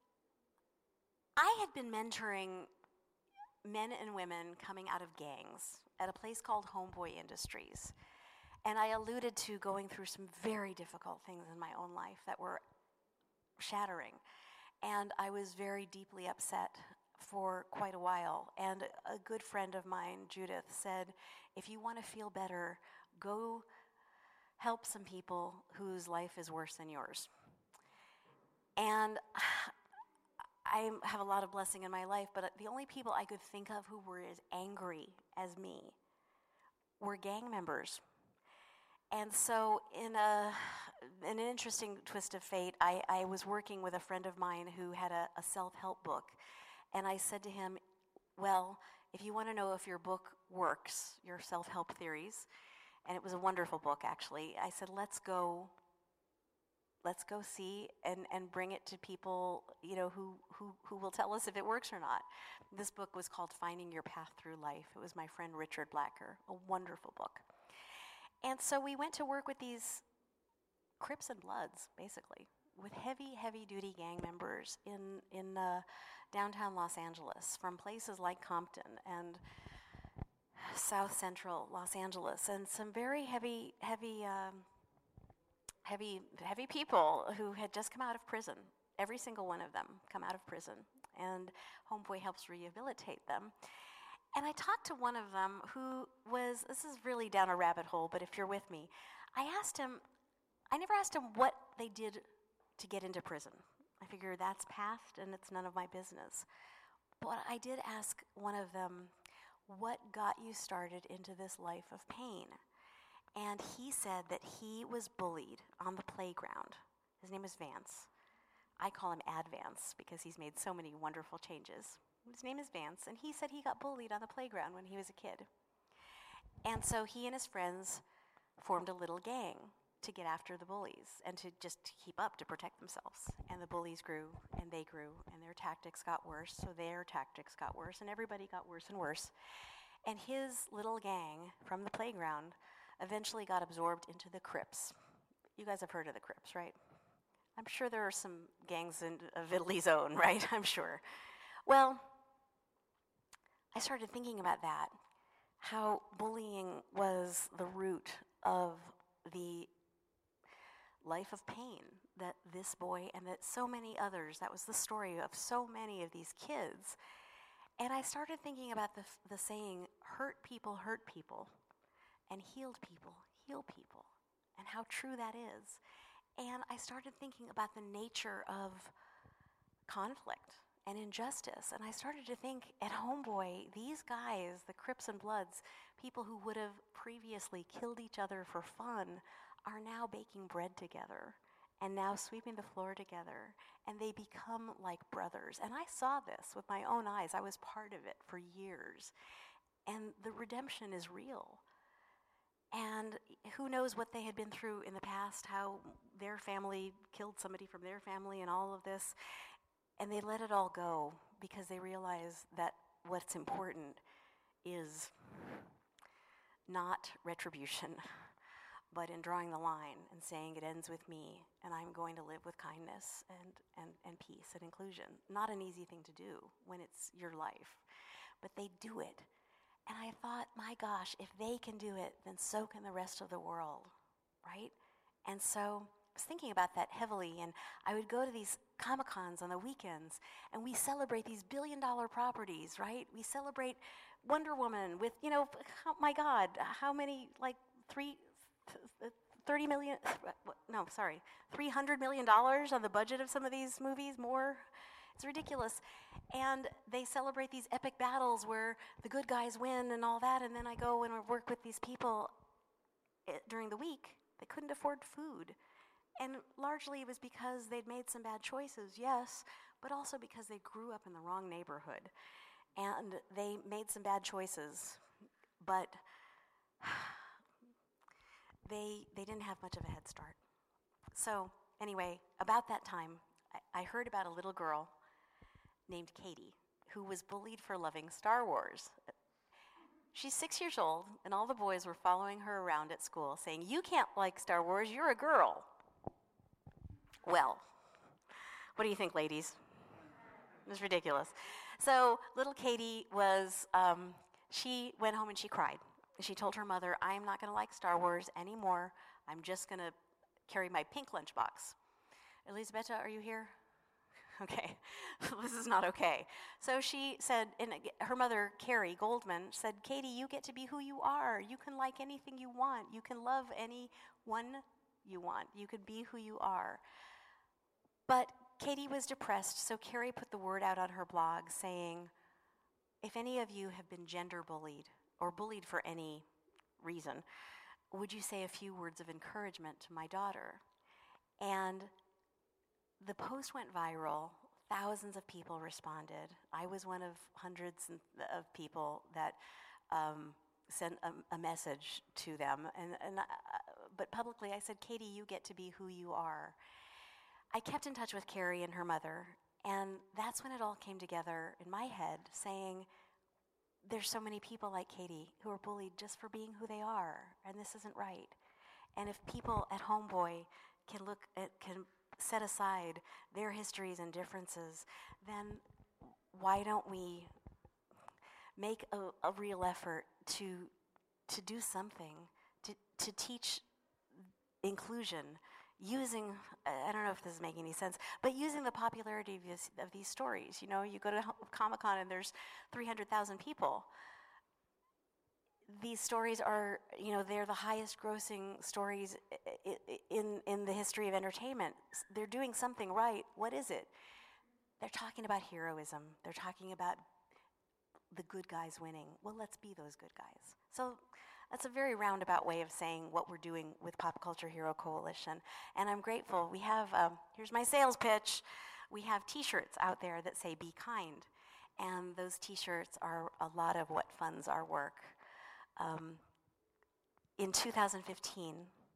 I had been mentoring men and women coming out of gangs at a place called Homeboy Industries. And I alluded to going through some very difficult things in my own life that were shattering. And I was very deeply upset for quite a while. And a good friend of mine, Judith, said, if you want to feel better, go help some people whose life is worse than yours. And I have a lot of blessing in my life, but the only people I could think of who were as angry as me were gang members. And so in an interesting twist of fate, I was working with a friend of mine who had a self-help book. And I said to him, well, if you want to know if your book works, your self-help theories, and it was a wonderful book, actually, I said, let's go see and bring it to people, who will tell us if it works or not. This book was called Finding Your Path Through Life. It was my friend Richard Blacker, a wonderful book. And so we went to work with these Crips and Bloods, basically, with heavy, heavy-duty gang members in downtown Los Angeles, from places like Compton and South Central Los Angeles, and some very heavy people who had just come out of prison. Every single one of them come out of prison, and Homeboy helps rehabilitate them. And I talked to one of them who was, this is really down a rabbit hole, but if you're with me, I never asked him what they did to get into prison. I figured that's past and it's none of my business. But I did ask one of them, what got you started into this life of pain? And he said that he was bullied on the playground. His name is Vance. I call him Advance because he's made so many wonderful changes. His name is Vance, and he said he got bullied on the playground when he was a kid. And so he and his friends formed a little gang to get after the bullies and to just keep up, to protect themselves. And the bullies grew, and they grew, and their tactics got worse, so their tactics got worse, and everybody got worse and worse. And his little gang from the playground eventually got absorbed into the Crips. You guys have heard of the Crips, right? I'm sure there are some gangs of Italy's own, right? I'm sure. Well, I started thinking about that, how bullying was the root of the life of pain that this boy and that so many others, that was the story of so many of these kids. And I started thinking about the saying, hurt people, and healed people, heal people, and how true that is. And I started thinking about the nature of conflict and injustice. And I started to think, at Homeboy, these guys, the Crips and Bloods, people who would have previously killed each other for fun, are now baking bread together and now sweeping the floor together. And they become like brothers. And I saw this with my own eyes. I was part of it for years. And the redemption is real. And who knows what they had been through in the past, how their family killed somebody from their family and all of this. And they let it all go because they realize that what's important is not retribution, but in drawing the line and saying it ends with me and I'm going to live with kindness and peace and inclusion. Not an easy thing to do when it's your life, but they do it. And I thought, my gosh, if they can do it, then so can the rest of the world, right? And so was thinking about that heavily, and I would go to these Comic-Cons on the weekends, and we celebrate these billion-dollar properties, right? We celebrate Wonder Woman with, oh my God, how many, like 30 million, no, sorry, $300 million on the budget of some of these movies, more. It's ridiculous. And they celebrate these epic battles where the good guys win and all that, and then I go and work with these people during the week. They couldn't afford food. And largely it was because they'd made some bad choices, yes, but also because they grew up in the wrong neighborhood. And they made some bad choices, but they didn't have much of a head start. So anyway, about that time, I heard about a little girl named Katie who was bullied for loving Star Wars. She's 6 years old, and all the boys were following her around at school saying, "You can't like Star Wars, you're a girl." Well, what do you think, ladies? It's ridiculous. So little Katie she went home and she cried. She told her mother, "I'm not going to like Star Wars anymore. I'm just going to carry my pink lunchbox." Elisabetta, are you here? Okay, this is not okay. So she said, and her mother, Carrie Goldman, said, "Katie, you get to be who you are. You can like anything you want. You can love anyone you want. You can be who you are." But Katie was depressed, so Carrie put the word out on her blog saying, "If any of you have been gender bullied or bullied for any reason, would you say a few words of encouragement to my daughter?" And the post went viral. Thousands of people responded. I was one of hundreds of people that sent a message to them. But publicly I said, "Katie, you get to be who you are." I kept in touch with Carrie and her mother, and that's when it all came together in my head, saying, there's so many people like Katie who are bullied just for being who they are, and this isn't right. And if people at Homeboy can set aside their histories and differences, then why don't we make a real effort to do something, to teach inclusion, using, I don't know if this is making any sense, but using the popularity of these stories. You go to Comic-Con and there's 300,000 people. These stories are, they're the highest grossing stories in the history of entertainment. They're doing something right. What is it? They're talking about heroism. They're talking about the good guys winning. Well, let's be those good guys. So that's a very roundabout way of saying what we're doing with Pop Culture Hero Coalition. And I'm grateful. We have, here's my sales pitch. We have t-shirts out there that say "Be Kind." And those t-shirts are a lot of what funds our work. In 2015,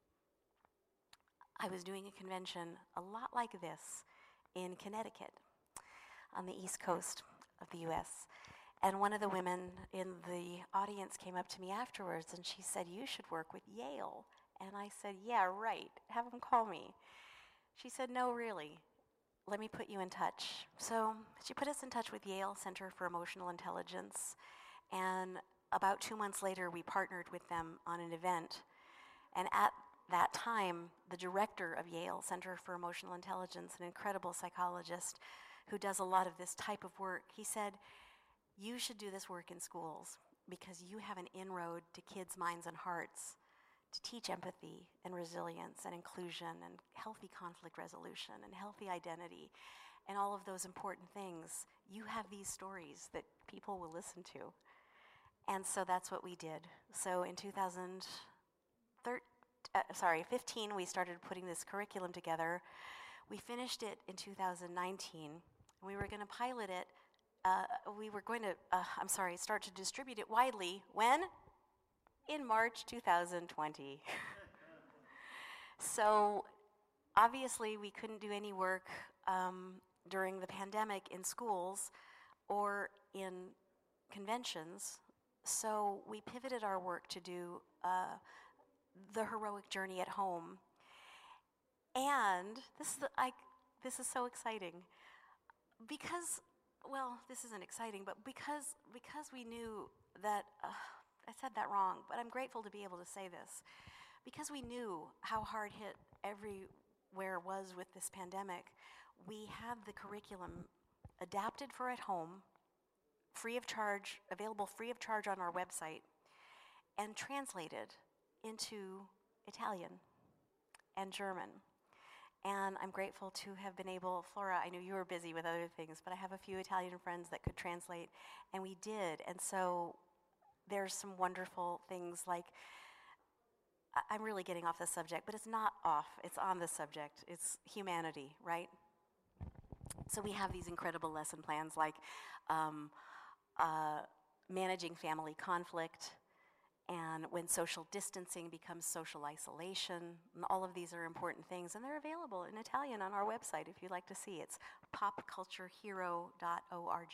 I was doing a convention a lot like this in Connecticut on the East Coast of the US. And one of the women in the audience came up to me afterwards and she said, "You should work with Yale." And I said, "Yeah, right. Have them call me." She said, "No, really. Let me put you in touch." So she put us in touch with Yale Center for Emotional Intelligence. And about 2 months later, we partnered with them on an event. And at that time, the director of Yale Center for Emotional Intelligence, an incredible psychologist who does a lot of this type of work, he said, "You should do this work in schools because you have an inroad to kids' minds and hearts to teach empathy and resilience and inclusion and healthy conflict resolution and healthy identity and all of those important things. You have these stories that people will listen to." And so that's what we did. So in 2015, we started putting this curriculum together. We finished it in 2019. We were going to pilot it. We were going to, start to distribute it widely. When? In March 2020. So obviously we couldn't do any work during the pandemic in schools or in conventions. So we pivoted our work to do the heroic journey at home. And this is so exciting because, well, this isn't exciting, but because we knew that, I said that wrong, but I'm grateful to be able to say this. Because we knew how hard hit every where it was with this pandemic, we had the curriculum adapted for at home, free of charge, available free of charge on our website, and translated into Italian and German. And I'm grateful to have been able, Flora, I knew you were busy with other things, but I have a few Italian friends that could translate, and we did. And so there's some wonderful things like, I'm really getting off the subject, but it's not off, it's on the subject. It's humanity, right? So we have these incredible lesson plans like managing family conflict, and when social distancing becomes social isolation. And all of these are important things, and they're available in Italian on our website if you'd like to see. It's popculturehero.org.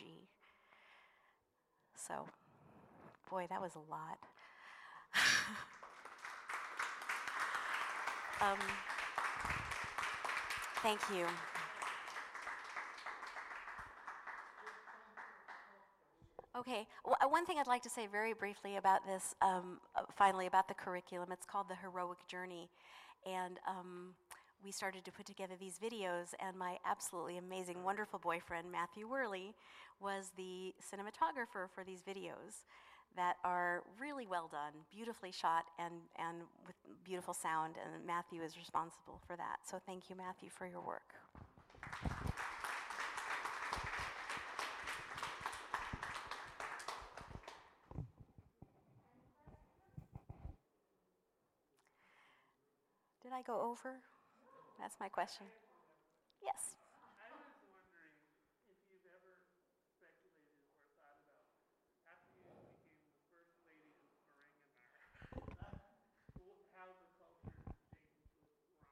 So, boy, that was a lot. Thank you. Okay, one thing I'd like to say very briefly about this, finally, about the curriculum. It's called The Heroic Journey, and we started to put together these videos, and my absolutely amazing, wonderful boyfriend, Matthew Worley, was the cinematographer for these videos that are really well done, beautifully shot, and with beautiful sound, and Matthew is responsible for that. So thank you, Matthew, for your work. Did I go over? That's my question. Yes. I was wondering if you've ever speculated or thought about, after you became the first lady of Ferenginar, how the culture has changed with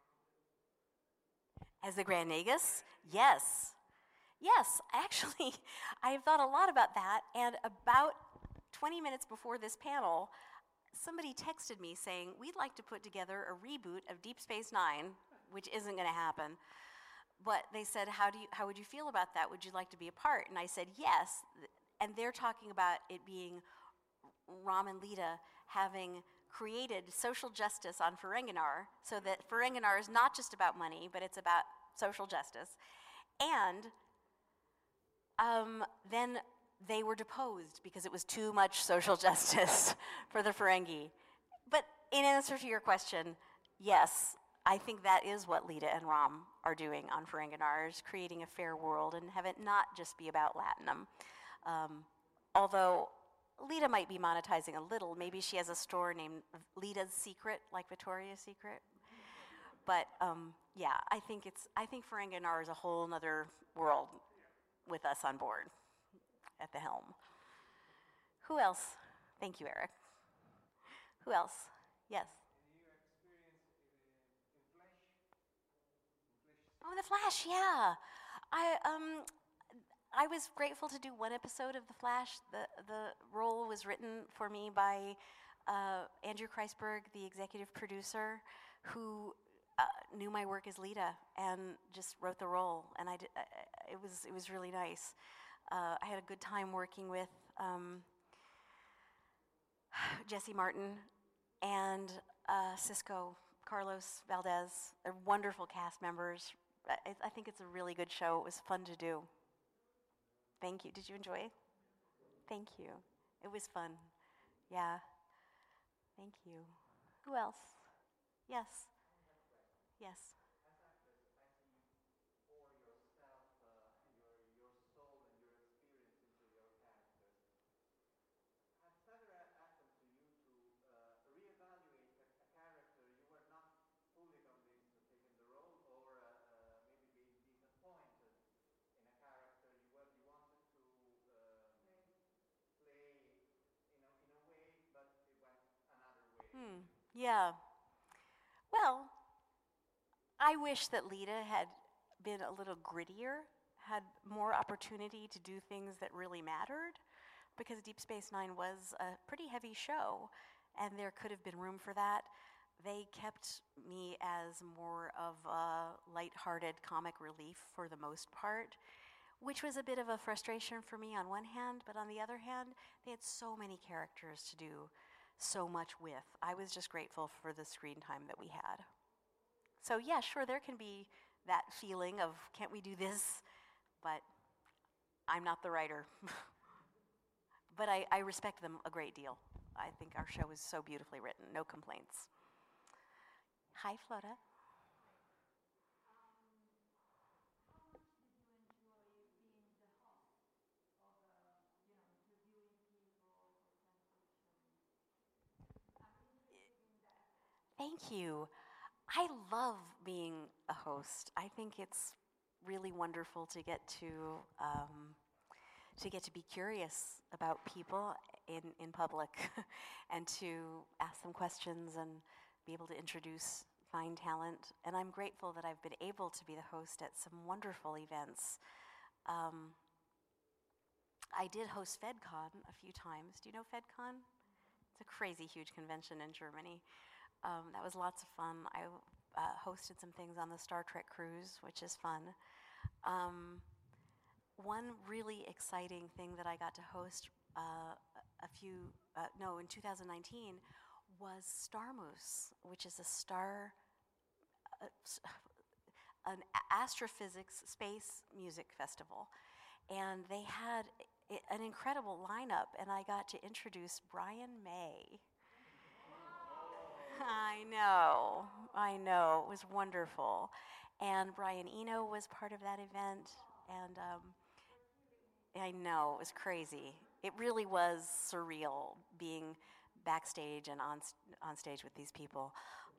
Rom. As the Grand Nagus? Yes. Yes, actually, I've thought a lot about that, and about 20 minutes before this panel, somebody texted me saying, we'd like to put together a reboot of Deep Space Nine, which isn't going to happen. But they said, how would you feel about that? Would you like to be a part? And I said, yes. And they're talking about it being Rom and Leeta having created social justice on Ferenginar, so that Ferenginar is not just about money, but it's about social justice. And then they were deposed because it was too much social justice for the Ferengi. But in answer to your question, yes, I think that is what Leeta and Rom are doing on Ferenginar, is creating a fair world and have it not just be about Latinum. Although Leeta might be monetizing a little. Maybe she has a store named Leeta's Secret, like Victoria's Secret. But yeah, I think Ferenginar is a whole other world with us on board at the helm. Who else? Thank you, Eric. Who else? Yes. Your experience in Flash? Oh, The Flash, yeah. I was grateful to do one episode of The Flash. The role was written for me by Andrew Kreisberg, the executive producer, who knew my work as Leeta and just wrote the role. And it was really nice. I had a good time working with Jesse Martin and Cisco, Carlos Valdez. They're wonderful cast members. I think it's a really good show. It was fun to do. Thank you. Did you enjoy? Thank you. It was fun. Yeah. Thank you. Who else? Yes. Yes. Yeah. Well, I wish that Leeta had been a little grittier, had more opportunity to do things that really mattered, because Deep Space Nine was a pretty heavy show, and there could have been room for that. They kept me as more of a lighthearted comic relief for the most part, which was a bit of a frustration for me on one hand, but on the other hand, they had so many characters to do so much with. I was just grateful for the screen time that we had. So yeah, sure, there can be that feeling of, can't we do this? But I'm not the writer. But I respect them a great deal. I think our show is so beautifully written, no complaints. Hi, Flora. Thank you. I love being a host. I think it's really wonderful to get to be curious about people in public and to ask them questions and be able to introduce fine talent. And I'm grateful that I've been able to be the host at some wonderful events. I did host FedCon a few times. Do you know FedCon? It's a crazy huge convention in Germany. That was lots of fun. I hosted some things on the Star Trek cruise, which is fun. One really exciting thing that I got to host in 2019 was Starmus, which is an astrophysics space music festival. And they had an incredible lineup, and I got to introduce Brian May. I know, it was wonderful. And Brian Eno was part of that event, and I know, it was crazy. It really was surreal being backstage and on stage with these people.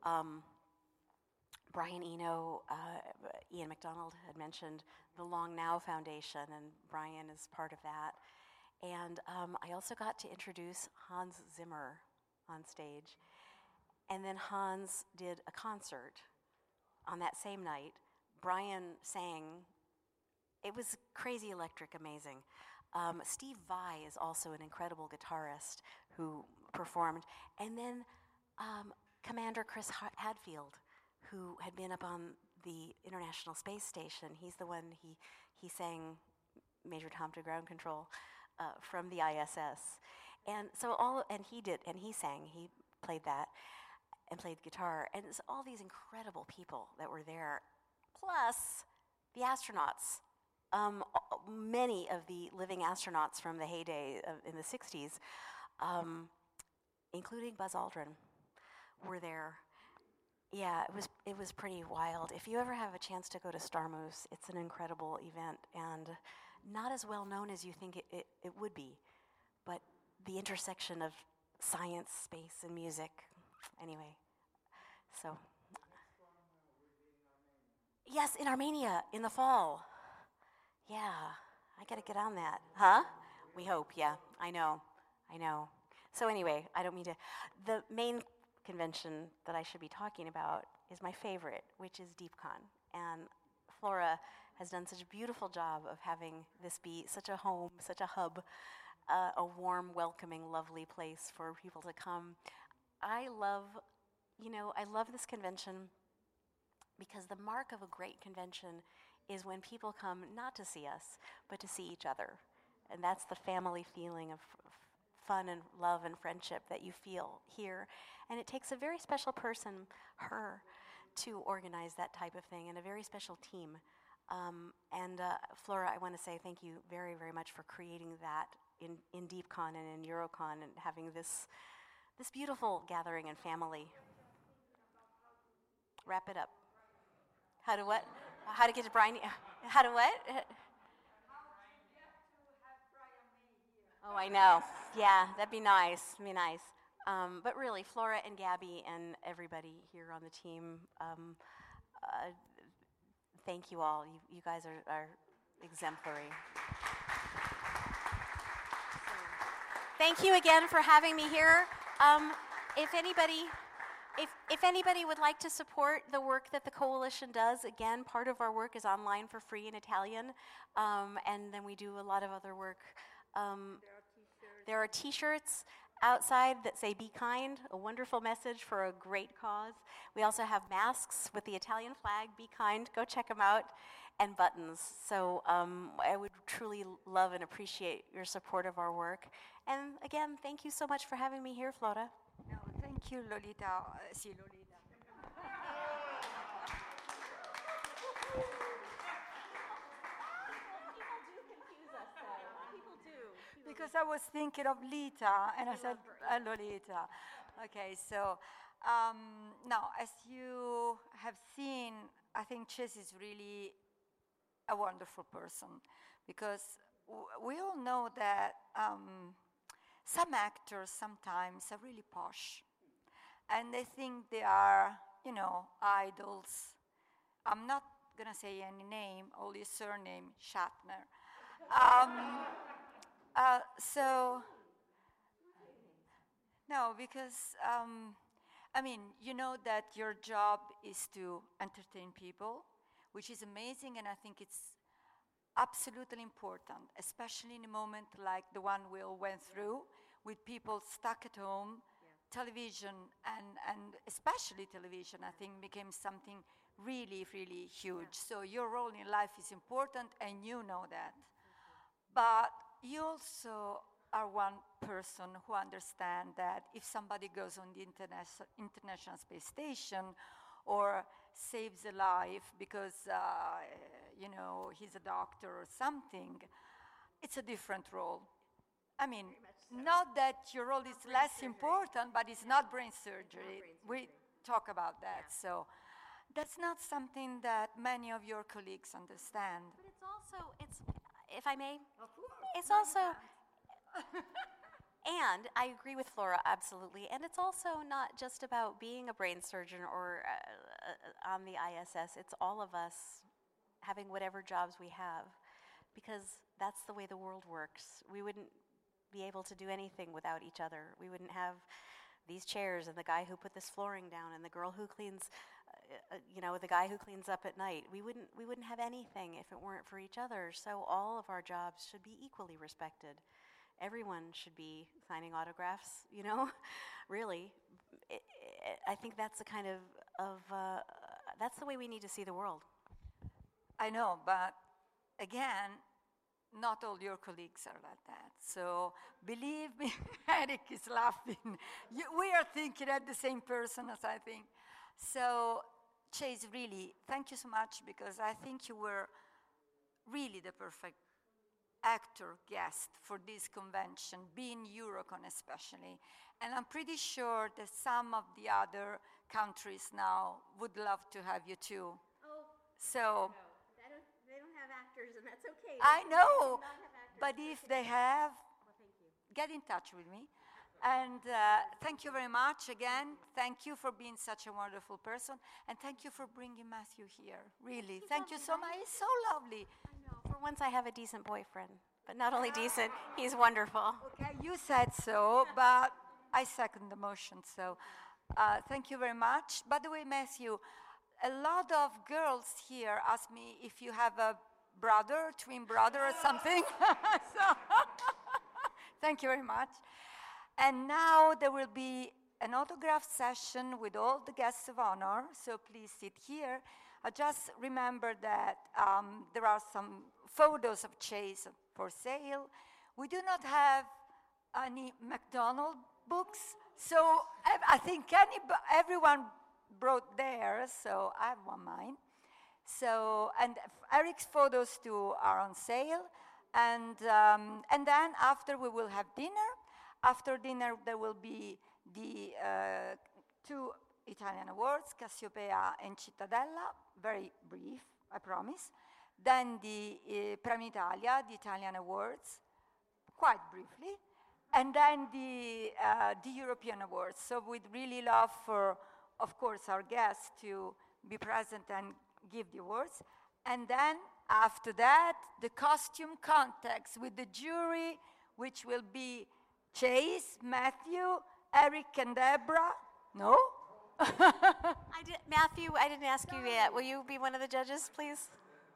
Brian Eno, Ian McDonald had mentioned the Long Now Foundation, and Brian is part of that. And I also got to introduce Hans Zimmer on stage. And then Hans did a concert on that same night. Brian sang. It was crazy electric, amazing. Steve Vai is also an incredible guitarist who performed. And then Commander Chris Hadfield, who had been up on the International Space Station. He's the one, he sang Major Tom to Ground Control from the ISS. And so he sang, he played that and played guitar. And it's all these incredible people that were there, plus the astronauts. Many of the living astronauts from the heyday in the 60s, including Buzz Aldrin, were there. Yeah, it was pretty wild. If you ever have a chance to go to Starmus, it's an incredible event, and not as well known as you think it would be, but the intersection of science, space, and music. Anyway, so. Yes, in Armenia, in the fall. Yeah, I gotta get on that. Huh? We hope, yeah, I know. So anyway, I don't mean to. The main convention that I should be talking about is my favorite, which is DeepCon. And Flora has done such a beautiful job of having this be such a home, such a hub, a warm, welcoming, lovely place for people to come. I love this convention because the mark of a great convention is when people come not to see us, but to see each other. And that's the family feeling of fun and love and friendship that you feel here. And it takes a very special person, her, to organize that type of thing, and a very special team. Flora, I want to say thank you very, very much for creating that in DeepCon and in Eurocon and having this beautiful gathering and family. Wrap it up. How to what? How to get to Brian? How to what? Oh, I know. Yeah, that'd be nice. But really, Flora and Gabby and everybody here on the team, thank you all. You guys are exemplary. Thank you again for having me here. If anybody would like to support the work that the Coalition does, again, part of our work is online for free in Italian, and then we do a lot of other work. There are t-shirts outside that say "Be Kind," a wonderful message for a great cause. We also have masks with the Italian flag, "Be Kind," go check them out, and buttons. So I would truly love and appreciate your support of our work. And again, thank you so much for having me here, Flora. No, thank you, Lolita. See, Lolita. Because I was thinking of Lita, and I said Lolita. Okay, so now, as you have seen, I think Chase is really a wonderful person, because we all know that some actors sometimes are really posh, and they think they are, idols. I'm not gonna say any name, only surname, Shatner. So, no, because, you know that your job is to entertain people, which is amazing, and I think it's absolutely important, especially in a moment like the one we all went through, with people stuck at home. Television, and especially television, I think, became something really, really huge. So your role in life is important, and you know that. But you also are one person who understands that if somebody goes on the International Space Station or saves a life because, he's a doctor or something, it's a different role. Not that your role is less important, but it's not brain surgery. We talk about that. So that's not something that many of your colleagues understand. But it's also, if I may, it's also, and I agree with Flora, absolutely, and it's also not just about being a brain surgeon or on the ISS, it's all of us having whatever jobs we have, because that's the way the world works. We wouldn't be able to do anything without each other. We wouldn't have these chairs and the guy who put this flooring down and the girl who cleans, the guy who cleans up at night. We wouldn't have anything if it weren't for each other. So all of our jobs should be equally respected. Everyone should be signing autographs, really. I think that's the kind of that's the way we need to see the world. I know, but again, not all your colleagues are like that. So believe me, Eric is laughing. We are thinking at the same person as I think. So Chase, really, thank you so much, because I think you were really the perfect actor guest for this convention, being Eurocon especially. And I'm pretty sure that some of the other countries now would love to have you too. So They don't have actors, and that's okay. I know, but if they have, get in touch with me. And thank you very much again. Thank you for being such a wonderful person, and thank you for bringing Matthew here. Really, thank you so much. It's so lovely. I know. For once, I have a decent boyfriend, but not only decent, he's wonderful. Okay, you said so, but I second the motion. So thank you very much. By the way, Matthew, a lot of girls here ask me if you have a brother, twin brother or something. So thank you very much. And now there will be an autograph session with all the guests of honor, so please sit here. Just remember that there are some photos of Chase for sale. We do not have any McDonald's books, so I think everyone brought theirs, so I have one mine. So, and Eric's photos too are on sale. And then after we will have dinner. After dinner there will be the two Italian awards, Cassiopea and Cittadella, very brief, I promise. Then the Premio Italia, the Italian awards, quite briefly. And then the European awards. So we'd really love for, of course, our guests to be present and give the awards. And then after that, the costume contest with the jury, which will be Chase, Matthew, Eric, and Deborah. No? Matthew, I didn't ask you yet. Will you be one of the judges, please?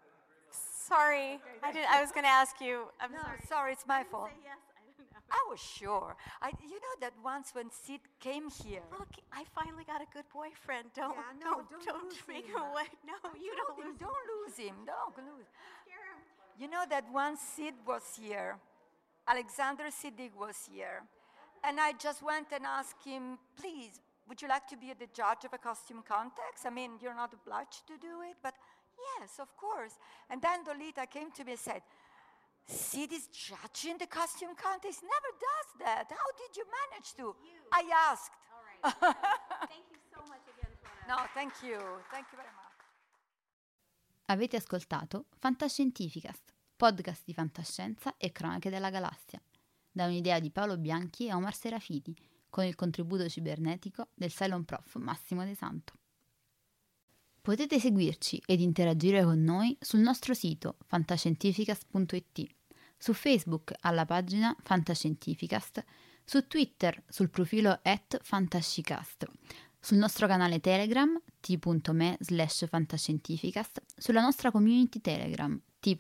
Sorry, I was going to ask you. I'm sorry, it's my fault. Say yes. I was sure. You know that once when Sid came here. Look, I finally got a good boyfriend. Don't make him away. No, you don't lose him. Don't lose him. Don't lose. Scare him. You know that once Sid was here, Alexander Siddig was here, and I just went and asked him, please, would you like to be the judge of a costume contest? I mean, you're not obliged to do it, but yes, of course. And then Dolita came to me and said, see this judge in the costume contest never does that. How did you manage to? I asked. All right. Thank you so much again, Antonella. No, thank you. Thank you very much. Avete ascoltato Fantascientificast, podcast di fantascienza e cronache della galassia, da un'idea di Paolo Bianchi e Omar Serafiti, con il contributo cibernetico del Cylon Prof Massimo De Santo. Potete seguirci ed interagire con noi sul nostro sito fantascientificast.it, su Facebook alla pagina Fantascientificast, su Twitter sul profilo @fantascicast, sul nostro canale Telegram t.me/fantascientificast, sulla nostra community Telegram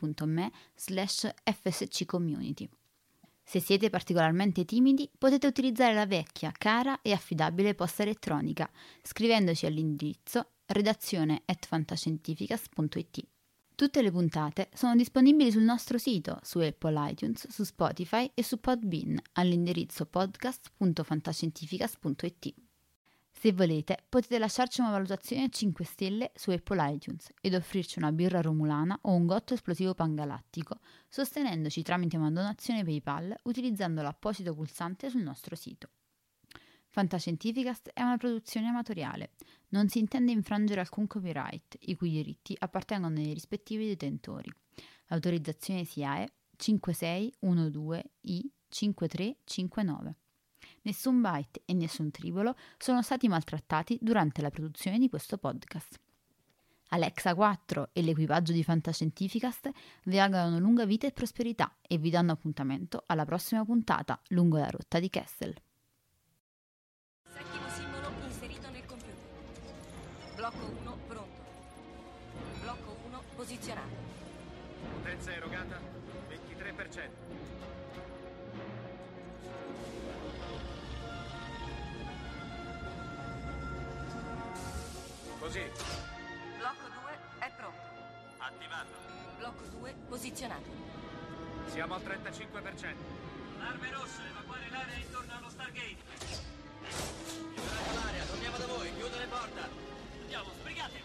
t.me/fsccommunity. Se siete particolarmente timidi, potete utilizzare la vecchia, cara e affidabile posta elettronica, scrivendoci all'indirizzo redazione@fantascientificast.it. Tutte le puntate sono disponibili sul nostro sito, su Apple iTunes, su Spotify e su Podbean, all'indirizzo podcast.fantascientificast.it. Se volete, potete lasciarci una valutazione a 5 stelle su Apple iTunes ed offrirci una birra romulana o un gotto esplosivo pangalattico, sostenendoci tramite una donazione PayPal utilizzando l'apposito pulsante sul nostro sito. Fantascientificast è una produzione amatoriale. Non si intende infrangere alcun copyright, i cui diritti appartengono ai rispettivi detentori. L'autorizzazione SIAE 5612I5359. Nessun byte e nessun tribolo sono stati maltrattati durante la produzione di questo podcast. Alexa 4 e l'equipaggio di Fantascientificast vi augurano lunga vita e prosperità e vi danno appuntamento alla prossima puntata lungo la rotta di Kessel. Settimo simbolo inserito nel computer. Blocco 1 pronto. Blocco 1 posizionato. Potenza erogata 23%. Così. Blocco 2 è pronto. Attivato. Blocco 2 posizionato. Siamo al 35%. Arme rosse, evacuare l'area intorno allo Stargate. Liberate l'area, torniamo da voi, chiudo le porte. Andiamo, sbrigatevi.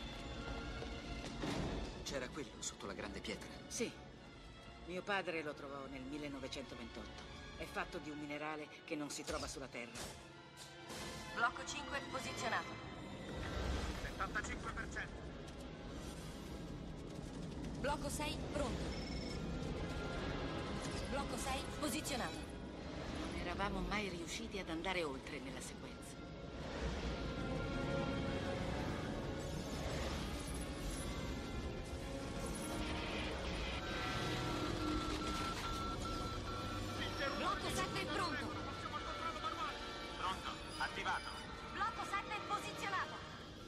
C'era quello sotto la grande pietra. Sì. Mio padre lo trovò nel 1928. È fatto di un minerale che non si trova sulla Terra. Blocco 5 posizionato. 75%. Blocco 6 pronto. Blocco 6 posizionato. Non eravamo mai riusciti ad andare oltre nella sequenza. Blocco 7 pronto. Pronto, attivato. Blocco 7 posizionato.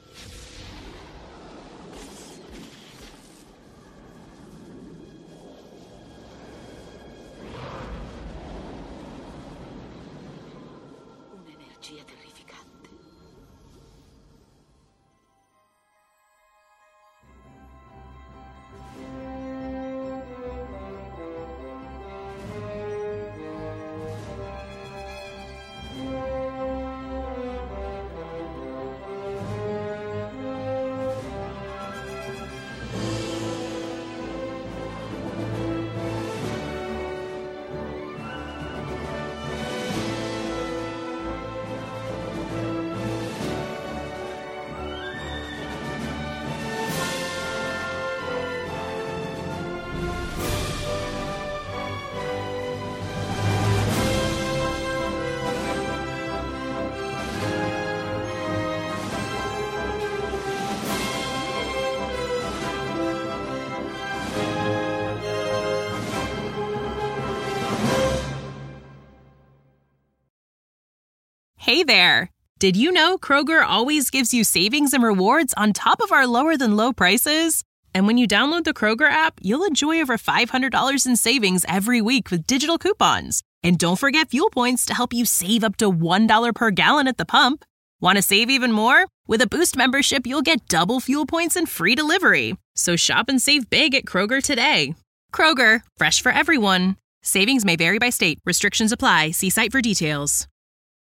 Un'energia terrificante. Hey there! Did you know Kroger always gives you savings and rewards on top of our lower-than-low prices? And when you download the Kroger app, you'll enjoy over $500 in savings every week with digital coupons. And don't forget fuel points to help you save up to $1 per gallon at the pump. Want to save even more? With a Boost membership, you'll get double fuel points and free delivery. So shop and save big at Kroger today. Kroger, fresh for everyone. Savings may vary by state. Restrictions apply. See site for details.